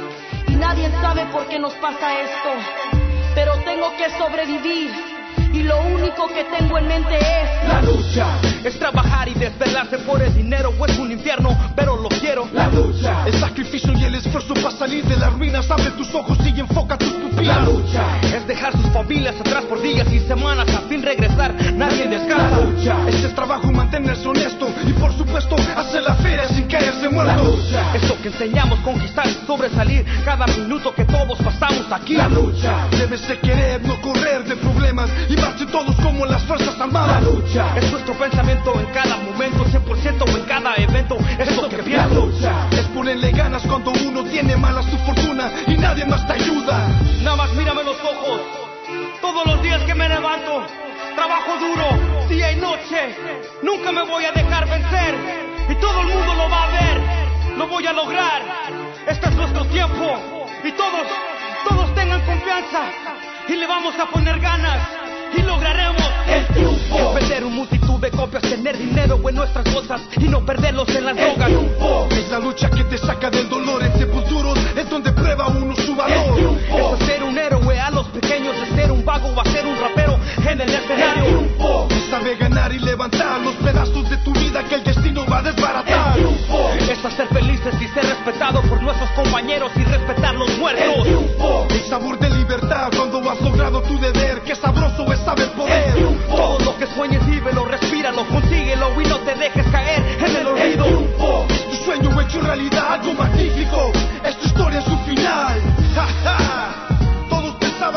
Y nadie sabe por qué nos pasa esto, pero tengo que sobrevivir. Y lo único que tengo en mente es la lucha. Es trabajar y desvelarse por el dinero, o es un infierno, pero lo quiero. La lucha. El sacrificio y el esfuerzo para salir de las ruinas. Abre tus ojos y enfoca tus pupilas. La lucha. Es dejar sus familias atrás por días y semanas, a fin regresar, nadie descansa. La lucha. Este es trabajo mantenerse honesto y por supuesto hacer la feria sin caerse muerto. La lucha. Es lo que enseñamos, conquistar y sobresalir cada minuto que todos pasamos aquí. La lucha. Debes de querer, no correr de problemas y marchen todos como las fuerzas armadas. La lucha. Es nuestro pensamiento en cada momento, cien por ciento en cada evento, es lo que pienso. La lucha. Es ponerle ganas cuando uno tiene mala su fortuna y nadie más te ayuda. Nada más mírame los ojos, todos los días que me levanto, trabajo duro, día y noche, nunca me voy a dejar vencer, y todo el mundo lo va a ver, lo voy a lograr, este es nuestro tiempo, y todos, todos tengan confianza, y le vamos a poner ganas, y lograremos el triunfo. Vender un multitud de copias, tener dinero en nuestras bolsas y no perderlos en las el drogas. Triunfo. Es la lucha que te saca del dolor en tiempos duros, es donde prueba uno su valor. Es ser un héroe a los pequeños, es ser un vago o a ser un rapero en el escenario. El triunfo. Sabe ganar y levantar los pedazos de tu vida que el destino va a desbaratar. El triunfo. Es hacer felices y ser respetado por nuestros compañeros y respetar los muertos. El triunfo. El sabor de libertad cuando has logrado tu deber, qué sabroso es saber poder. El triunfo. Todo lo que sueñes, vívelo, respíralo, consíguelo y no te dejes caer en el olvido. El triunfo. Es tu sueño hecho realidad, algo magnífico, es tu historia en su final. Ja, ja. Todos pensamos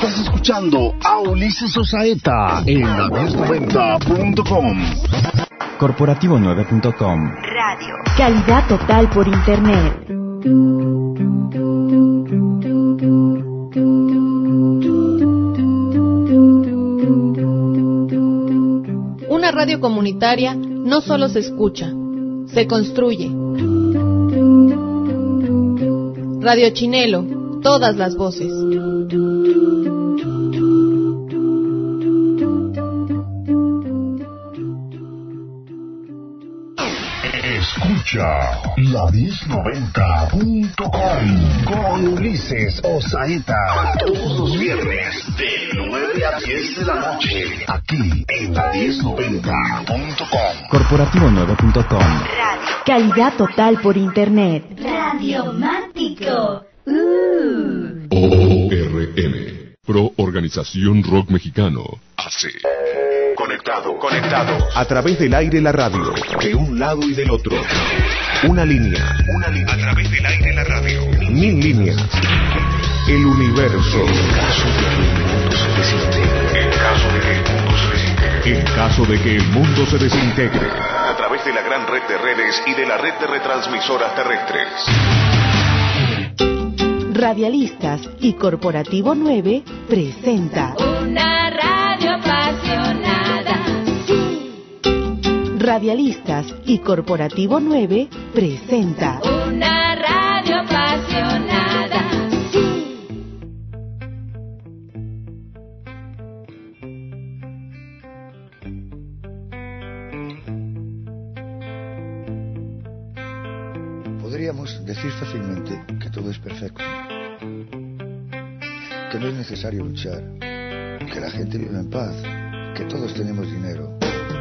Estás escuchando a Ulises Osaeta en la diez noventa punto com. corporativo nueve punto com. Radio. Calidad total por internet. Una radio comunitaria no solo se escucha, se construye. Radio Chinelo, todas las voces. Escucha la diez noventa punto com con Ulises Osaeta todos los viernes de nueve a diez de la noche aquí en la diez noventa punto com. corporativo nueve punto com. Radio. Calidad total por internet. Radiomántico. Uh. O R M, Pro Organización Rock Mexicano, hace Conectado, conectado. A través del aire la radio, de un lado y del otro. Una línea. Una línea. A través del aire la radio. Mil líneas. El universo. En caso de que el mundo se desintegre. En caso de que el mundo se desintegre. A través de la gran red de redes y de la red de retransmisoras terrestres. Radialistas y Corporativo nueve presenta Una radio apasionada. Sí. Radialistas y Corporativo nueve presenta Una radio apasionada. Sí. Podríamos decir fácilmente que todo es perfecto, que no es necesario luchar, que la gente vive en paz, que todos tenemos dinero.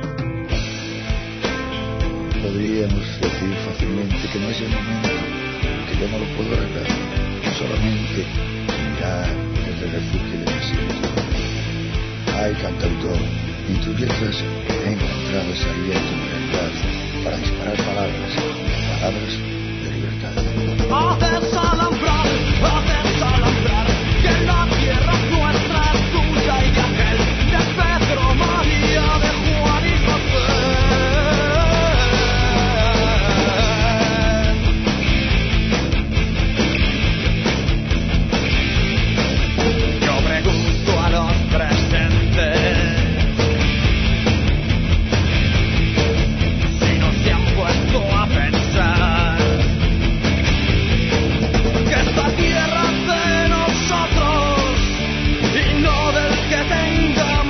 Podríamos decir fácilmente que no es el momento, que yo no lo puedo arreglar, solamente mirar desde el refugio de mis hijos. Ay, cantautor, en tus letras he encontrado esa abierta libertad para disparar palabras, palabras de libertad. Haces alambrar, haces alambrar, que la tierra nuestra es tuya y de aquel, de Pedro, María, de Juan y José. Yo pregunto a los presentes si no se han puesto a pensar que esta tierra es de nosotros y no del que tenga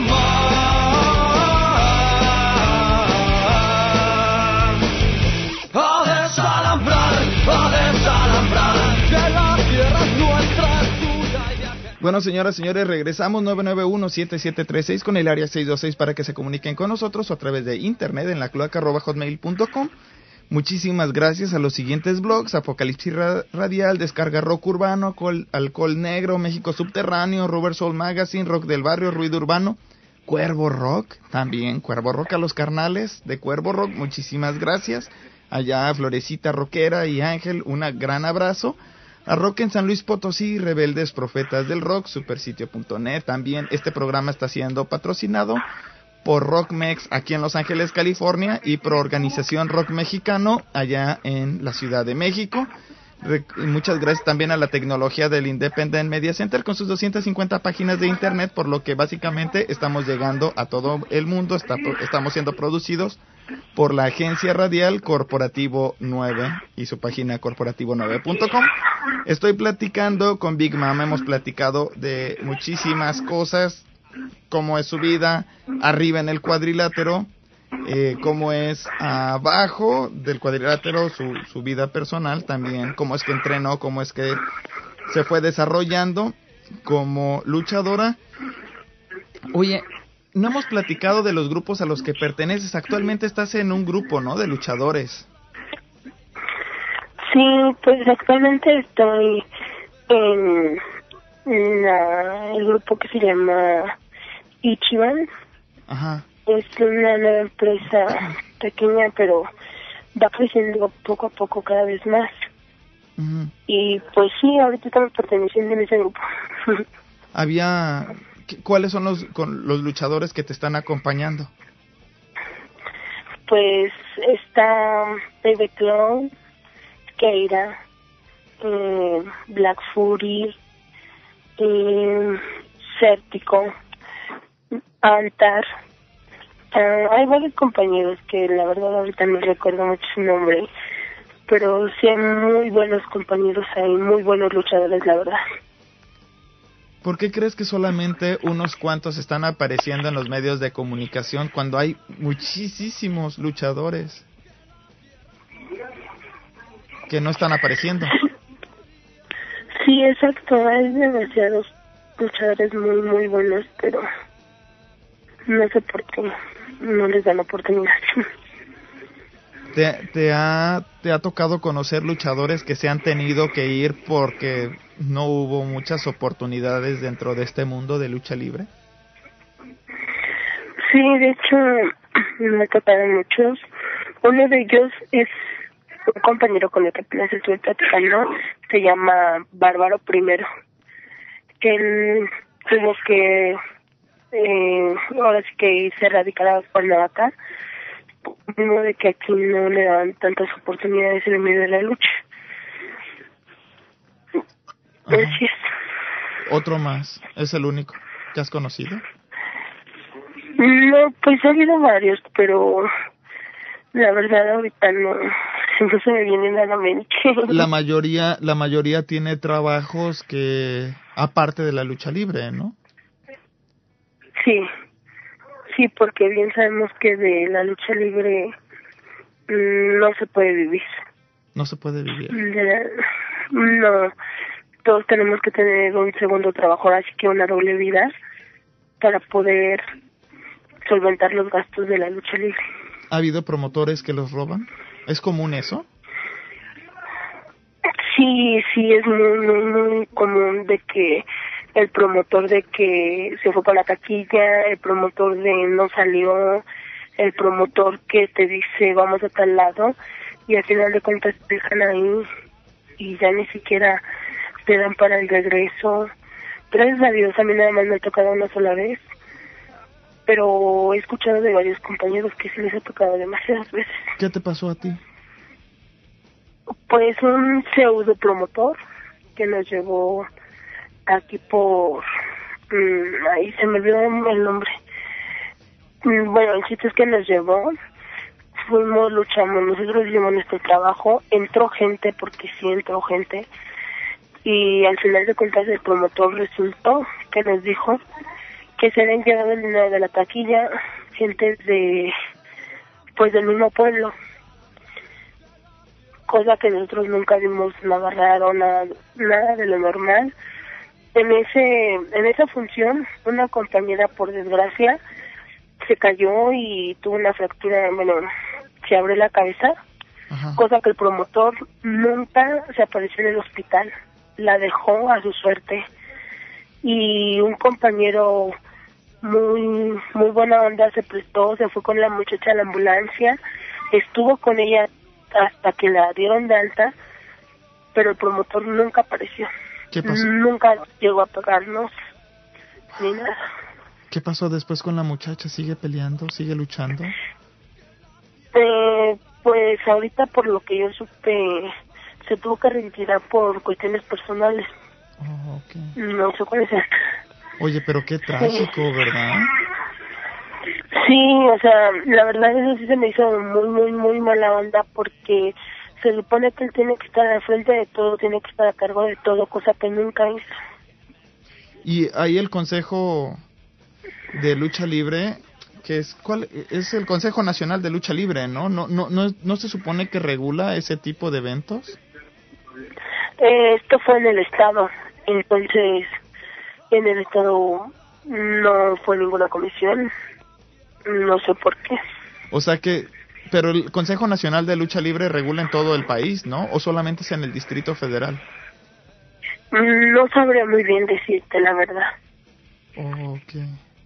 más. A desalambrar, a desalambrar, que la tierra es nuestra, es tuya y de aquel. Bueno, señoras y señores, regresamos nueve nueve uno siete siete tres seis con el área seis dos seis para que se comuniquen con nosotros o a través de internet en la cloaca arroba hotmail punto com. Muchísimas gracias a los siguientes blogs: Apocalipsis Radial, Descarga Rock Urbano, Col, Alcohol Negro, México Subterráneo, Rubber Soul Magazine, Rock del Barrio, Ruido Urbano, Cuervo Rock, también Cuervo Rock a los carnales de Cuervo Rock, muchísimas gracias. Allá Florecita Rockera y Ángel, un gran abrazo. A Rock en San Luis Potosí, Rebeldes Profetas del Rock, supersitio punto net. También este programa está siendo patrocinado por Rockmex aquí en Los Ángeles, California, y por Organización Rock Mexicano allá en la Ciudad de México. Re- muchas gracias también a la tecnología del Independent Media Center con sus doscientas cincuenta páginas de internet, por lo que básicamente estamos llegando a todo el mundo. Está, estamos siendo producidos por la agencia radial Corporativo nueve y su página corporativo nueve punto com. Estoy platicando con Big Mama, hemos platicado de muchísimas cosas, cómo es su vida arriba en el cuadrilátero, eh, cómo es abajo del cuadrilátero, su, su vida personal también, cómo es que entrenó, cómo es que se fue desarrollando como luchadora. Oye, no hemos platicado de los grupos a los que perteneces. Actualmente estás en un grupo, ¿no?, de luchadores. Sí, pues actualmente estoy en, en la, el grupo que se llama Ichiban. Ajá. Es una nueva empresa pequeña, pero va creciendo poco a poco cada vez más. Uh-huh. Y pues sí, ahorita estamos perteneciendo en ese grupo. había, ¿cuáles son los, con, los luchadores que te están acompañando? Pues está Baby Clown, Keira, eh, Black Fury, eh, Séptico, Antar. Uh, hay varios compañeros que la verdad ahorita no recuerdo mucho su nombre, pero sí hay muy buenos compañeros, hay muy buenos luchadores, la verdad. ¿Por qué crees que solamente unos cuantos están apareciendo en los medios de comunicación cuando hay muchísimos luchadores que no están apareciendo? Sí, exacto, hay demasiados luchadores muy, muy buenos, pero no sé por qué no les dan oportunidad. ¿Te, te, ha, ¿Te ha tocado conocer luchadores que se han tenido que ir porque no hubo muchas oportunidades dentro de este mundo de lucha libre? Sí, de hecho, me tocaron muchos. Uno de ellos es un compañero con el que apenas estuve platicando, se llama Bárbaro Primero. Él tuvo que, eh, ahora sí que irse radicar a Cuernavaca, mismo de que aquí no le daban tantas oportunidades en el medio de la lucha. Así es. Otro más, ¿es el único que has conocido? No, pues ha habido varios, pero la verdad ahorita no, no se me viene nada a la mente. La mayoría, la mayoría tiene trabajos que, aparte de la lucha libre, ¿no? Sí, sí, porque bien sabemos que de la lucha libre mmm, no se puede vivir. No se puede vivir. De, no, todos tenemos que tener un segundo trabajo, así que una doble vida para poder solventar los gastos de la lucha libre. ¿Ha habido promotores que los roban? ¿Es común eso? Sí, sí, es muy, muy, muy común de que el promotor de que se fue para la taquilla, el promotor de no salió, el promotor que te dice vamos a tal lado y al final de cuentas te dejan ahí y ya ni siquiera te dan para el regreso. Gracias a Dios a mí nada más me ha tocado una sola vez, pero he escuchado de varios compañeros que sí les ha tocado demasiadas veces. ¿Qué te pasó a ti? Pues un pseudo promotor que nos llevó aquí por... Mmm, ahí se me olvidó el nombre. Mm, bueno, el chiste es que nos llevó, fuimos, luchamos, nosotros hicimos nuestro trabajo, entró gente, porque sí entró gente, y al final de cuentas el promotor resultó que nos dijo que se habían llevado el dinero de la taquilla gente de, pues del mismo pueblo, cosa que nosotros nunca vimos nada raro, nada, nada de lo normal. En ese, en esa función, una compañera, por desgracia, se cayó y tuvo una fractura, bueno, se abrió la cabeza, Ajá. cosa que el promotor nunca se apareció en el hospital, la dejó a su suerte. Y un compañero muy, muy buena onda se prestó, se fue con la muchacha a la ambulancia, estuvo con ella hasta que la dieron de alta, pero el promotor nunca apareció. ¿Qué pasó? Nunca llegó a pagarnos ni nada. ¿Qué pasó después con la muchacha? ¿Sigue peleando? ¿Sigue luchando? Eh, pues ahorita por lo que yo supe se tuvo que retirar por cuestiones personales. Oh, okay. No sé cuál es. Oye, pero qué trágico, sí. ¿verdad? Sí, o sea, la verdad eso sí se me hizo muy, muy, muy mala onda porque se supone que él tiene que estar al frente de todo, tiene que estar a cargo de todo, cosa que nunca hizo. Y ahí el Consejo de Lucha Libre, que es cuál es el Consejo Nacional de Lucha Libre, ¿no? No, no, no, no se supone que regula ese tipo de eventos. Eh, esto fue en el estado, entonces en el estado no fue ninguna comisión, no sé por qué. O sea que, pero el Consejo Nacional de Lucha Libre regula en todo el país, ¿no? ¿O solamente es en el Distrito Federal? No sabría muy bien decirte la verdad. Oh, ok.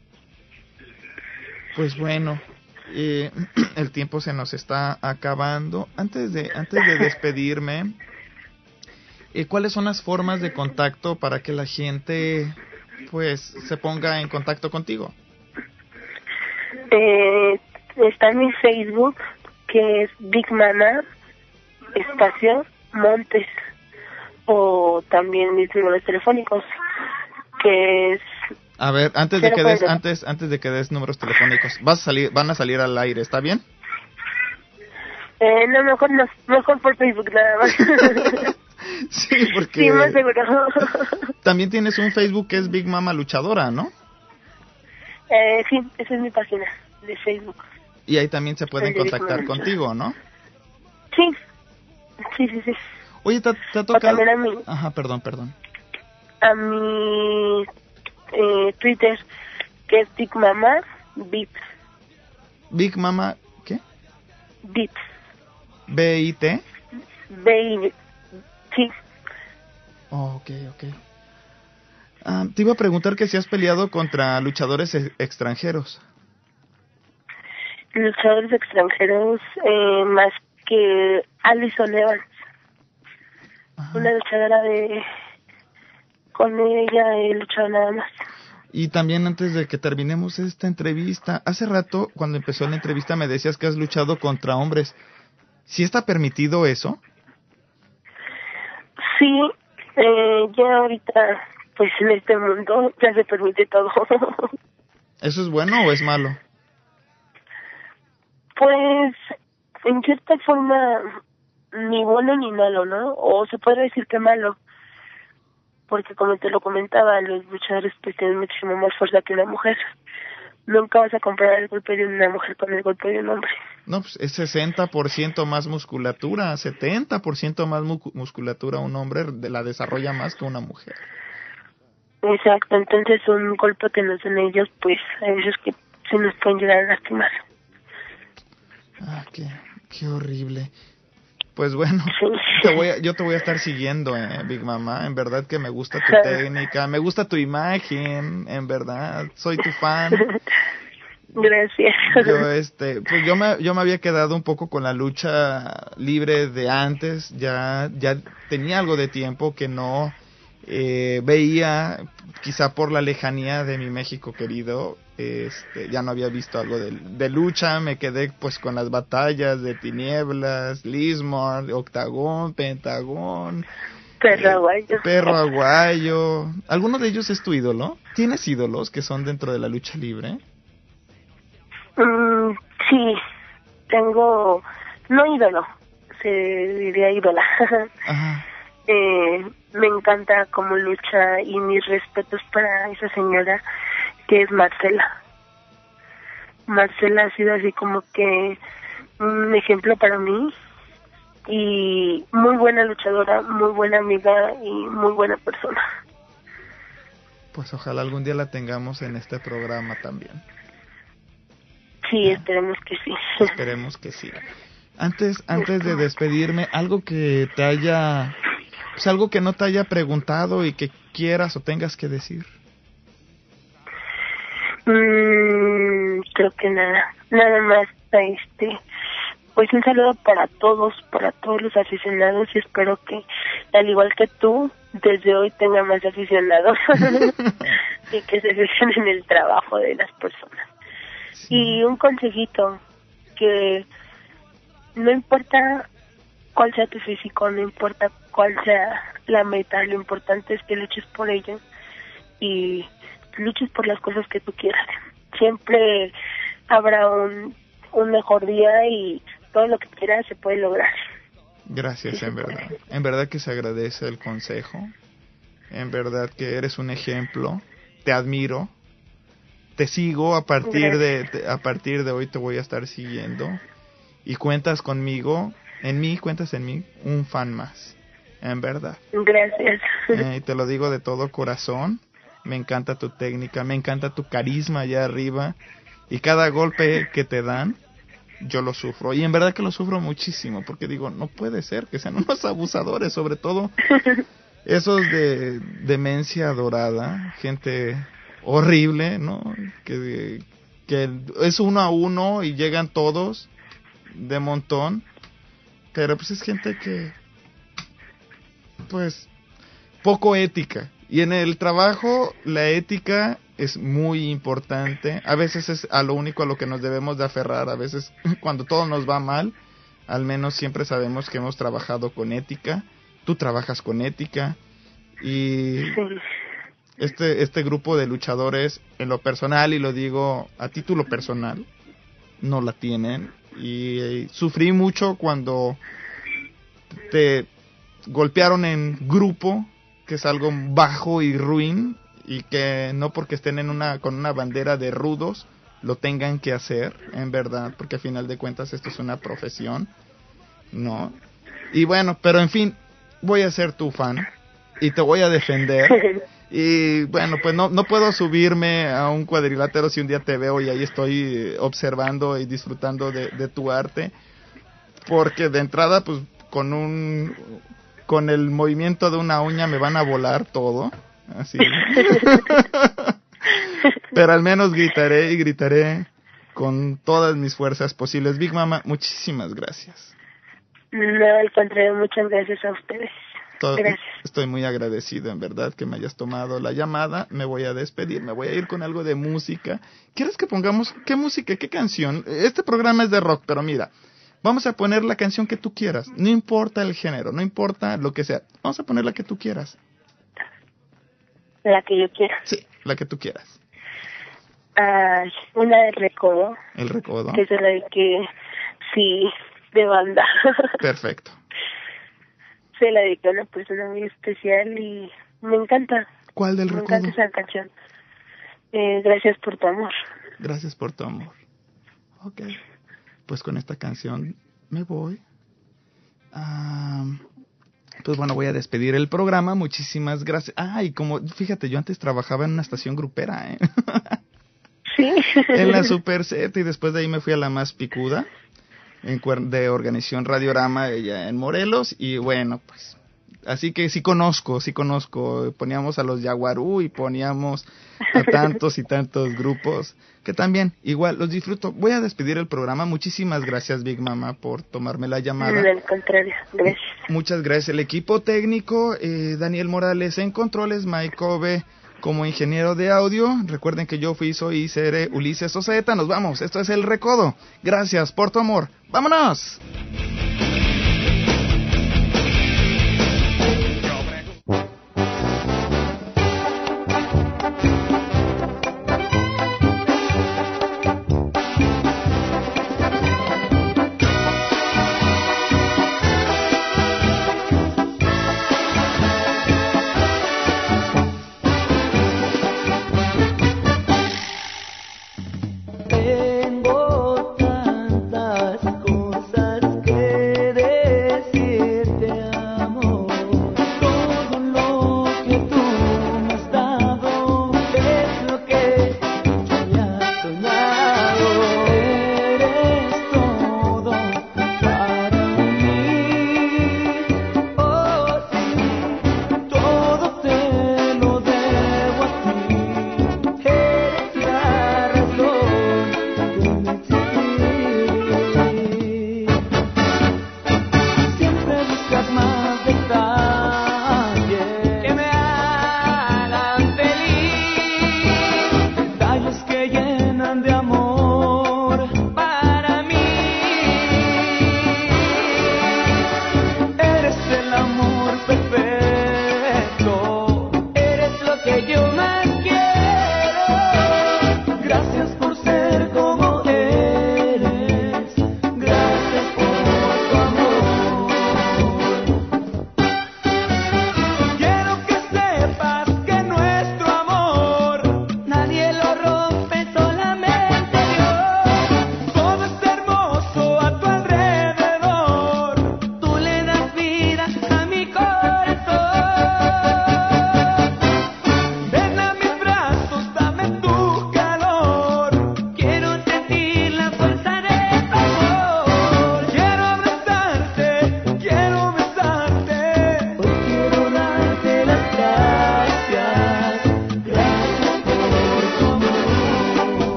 Pues bueno, eh, el tiempo se nos está acabando. Antes de antes de despedirme, eh, ¿cuáles son las formas de contacto para que la gente pues se ponga en contacto contigo? Eh, está en mi Facebook, que es Big Mama espacio Montes, o también mis números telefónicos, que es... A ver, antes de que des, antes, antes de que des números telefónicos, vas a salir, van a salir al aire, ¿está bien? Eh, no, mejor no, mejor por Facebook nada más. Sí, porque... Sí, más seguro. También tienes un Facebook que es Big Mama Luchadora, ¿no? Eh, sí, esa es mi página de Facebook. Y ahí también se pueden contactar contigo, ¿no? Sí, sí, sí, sí. Oye, ¿te, te ha tocado...? A mi, Ajá, perdón, perdón. A mi eh, Twitter, que es Big Mama Beats. Big Mama, ¿qué? Beats. B I T. B I Sí. Oh, ok, ok. Ah, te iba a preguntar que si has peleado contra luchadores e- extranjeros. Luchadores extranjeros, eh, más que Alison Evans. Ajá. Una luchadora de... Con ella he luchado nada más. Y también antes de que terminemos esta entrevista, hace rato cuando empezó la entrevista me decías que has luchado contra hombres. ¿Sí está permitido eso? Sí, eh, ya ahorita, pues en este mundo ya se permite todo. ¿Eso es bueno o es malo? Pues, en cierta forma, ni bueno ni malo, ¿no? O se puede decir que malo. Porque como te lo comentaba, los luchadores pues tienen muchísimo más fuerza que una mujer. Nunca vas a comparar el golpe de una mujer con el golpe de un hombre. No, pues es sesenta por ciento más musculatura, setenta por ciento más mu- musculatura. Un hombre de la desarrolla más que una mujer. Exacto, entonces un golpe que nos den ellos, pues a ellos que se nos pueden llegar a lastimar. Ah, qué, qué horrible. Pues bueno, te voy a, yo te voy a estar siguiendo, eh, Big Mama. En verdad que me gusta tu técnica, me gusta tu imagen, en verdad, soy tu fan. Gracias. Yo, este, pues yo me, yo me había quedado un poco con la lucha libre de antes, ya, ya tenía algo de tiempo que no eh, veía, quizá por la lejanía de mi México querido. Este, ya no había visto algo de, de lucha, me quedé pues con las batallas de Tinieblas, Lismar, Octagón, Pentagón, Perro Aguayo. Eh, Perro Aguayo. ¿Alguno de ellos es tu ídolo? ¿Tienes ídolos que son dentro de la lucha libre? Mm, sí, tengo, no ídolo, se diría ídola. Ajá. eh, me encanta cómo lucha y mis respetos para esa señora que es Marcela. Marcela ha sido así como que un ejemplo para mí y muy buena luchadora, muy buena amiga y muy buena persona. Pues ojalá algún día la tengamos en este programa también. Sí, esperemos que sí. Esperemos que sí. Antes, antes de despedirme, algo que te haya, pues algo que no te haya preguntado y que quieras o tengas que decir. Mm, creo que nada, nada más, este, pues un saludo para todos, para todos los aficionados y espero que, al igual que tú, desde hoy tenga más aficionados y que se fijen en el trabajo de las personas. Sí. Y un consejito, que no importa cuál sea tu físico, no importa cuál sea la meta, lo importante es que luches por ello y luches por las cosas que tú quieras. Siempre habrá un, un mejor día y todo lo que quieras se puede lograr. Gracias, en verdad. En verdad que se agradece el consejo. En verdad que eres un ejemplo. Te admiro. Te sigo a partir de te, a partir de hoy te voy a estar siguiendo y cuentas conmigo. En mí, cuentas en mí, un fan más. En verdad. Gracias. Eh, y te lo digo de todo corazón. Me encanta tu técnica, me encanta tu carisma allá arriba. Y cada golpe que te dan, yo lo sufro. Y en verdad que lo sufro muchísimo, porque digo, no puede ser que sean unos abusadores, sobre todo esos de demencia dorada, gente horrible, ¿no? Que, que es uno a uno y llegan todos de montón. Pero pues es gente que, pues, poco ética. Y en el trabajo, la ética es muy importante. A veces es a lo único a lo que nos debemos de aferrar. A veces, cuando todo nos va mal, al menos siempre sabemos que hemos trabajado con ética. Tú trabajas con ética. Y este, este grupo de luchadores, en lo personal, y lo digo a título personal, no la tienen. Y, y sufrí mucho cuando te golpearon en grupo, que es algo bajo y ruin, y que no porque estén en una con una bandera de rudos lo tengan que hacer, en verdad, porque a final de cuentas esto es una profesión, ¿no? Y bueno, pero en fin, voy a ser tu fan y te voy a defender. Y bueno, pues no no puedo subirme a un cuadrilátero si un día te veo y ahí estoy observando y disfrutando de, de tu arte, porque de entrada, pues con un con el movimiento de una uña me van a volar todo, así. Pero al menos gritaré y gritaré con todas mis fuerzas posibles. Big Mama, muchísimas gracias. No, al contrario, muchas gracias a ustedes. Todo, gracias. Estoy muy agradecido, en verdad, que me hayas tomado la llamada. Me voy a despedir, me voy a ir con algo de música. ¿Quieres que pongamos qué música, qué canción? Este programa es de rock, pero mira, vamos a poner la canción que tú quieras. No importa el género, no importa lo que sea. Vamos a poner la que tú quieras. La que yo quiera. Sí, la que tú quieras. Ah, una del Recodo. El Recodo. Que es la de que, sí, de banda. Perfecto. Se la dediqué a una persona muy especial y me encanta. ¿Cuál del me Recodo? Me encanta esa canción. Eh, gracias por tu amor. Gracias por tu amor. Ok. Pues con esta canción me voy. Ah, pues bueno, voy a despedir el programa. Muchísimas gracias. Ah, y como, fíjate, yo antes trabajaba en una estación grupera, ¿eh? Sí. En la Super Z, y después de ahí me fui a la más picuda, en, de Organización Radiorama, ella en Morelos, y bueno, pues, así que sí conozco, sí conozco. Poníamos a los Yaguarú y poníamos a tantos y tantos grupos que también, igual, los disfruto. Voy a despedir el programa. Muchísimas gracias, Big Mama, por tomarme la llamada. No, al contrario, gracias. Muchas gracias. El equipo técnico, eh, Daniel Morales en controles, Mike Kobe como ingeniero de audio. Recuerden que yo fui, soy y seré Ulises Osaeta. Nos vamos. Esto es El Recodo. Gracias por tu amor. ¡Vámonos! Tengo tantas cosas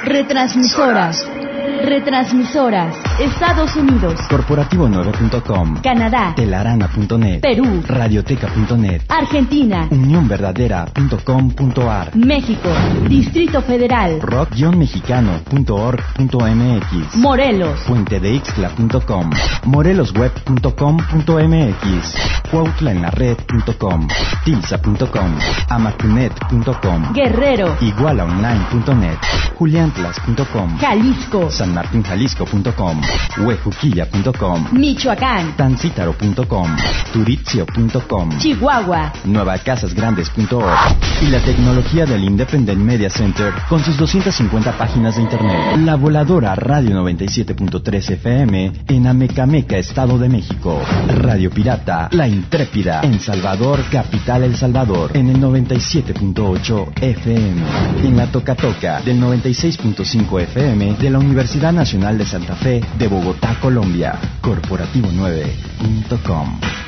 Retransmisoras. Retransmisoras. Estados Unidos. Corporativo nueve punto com. Canadá. Telarana punto net. Perú. Radioteca punto net. Argentina. unión verdadera punto com punto a r. México. Distrito Federal. rock mexicano punto org punto m x. Morelos. puente de ixtla punto com. morelosweb punto com punto m x. cuautla en la red punto com. tilsa punto com. amacunet punto com. Guerrero. igualaonline punto net. juliantlas punto com. Jalisco. san martín jalisco punto com. huejuquilla punto com. Michoacán. tancítaro punto com. turitzio punto com. Chihuahua. nueva casas grandes punto org. Y la tecnología del Independent Media Center con sus doscientas cincuenta páginas de internet. La voladora Radio noventa y siete punto tres F M en Amecameca, Estado de México. Radio Pirata, La Intrépida en Salvador, capital El Salvador, en el noventa y siete punto ocho F M. En la Toca Toca del noventa y seis punto cinco F M de la Universidad Nacional de Santa Fe de Bogotá, Colombia. corporativo nueve punto com.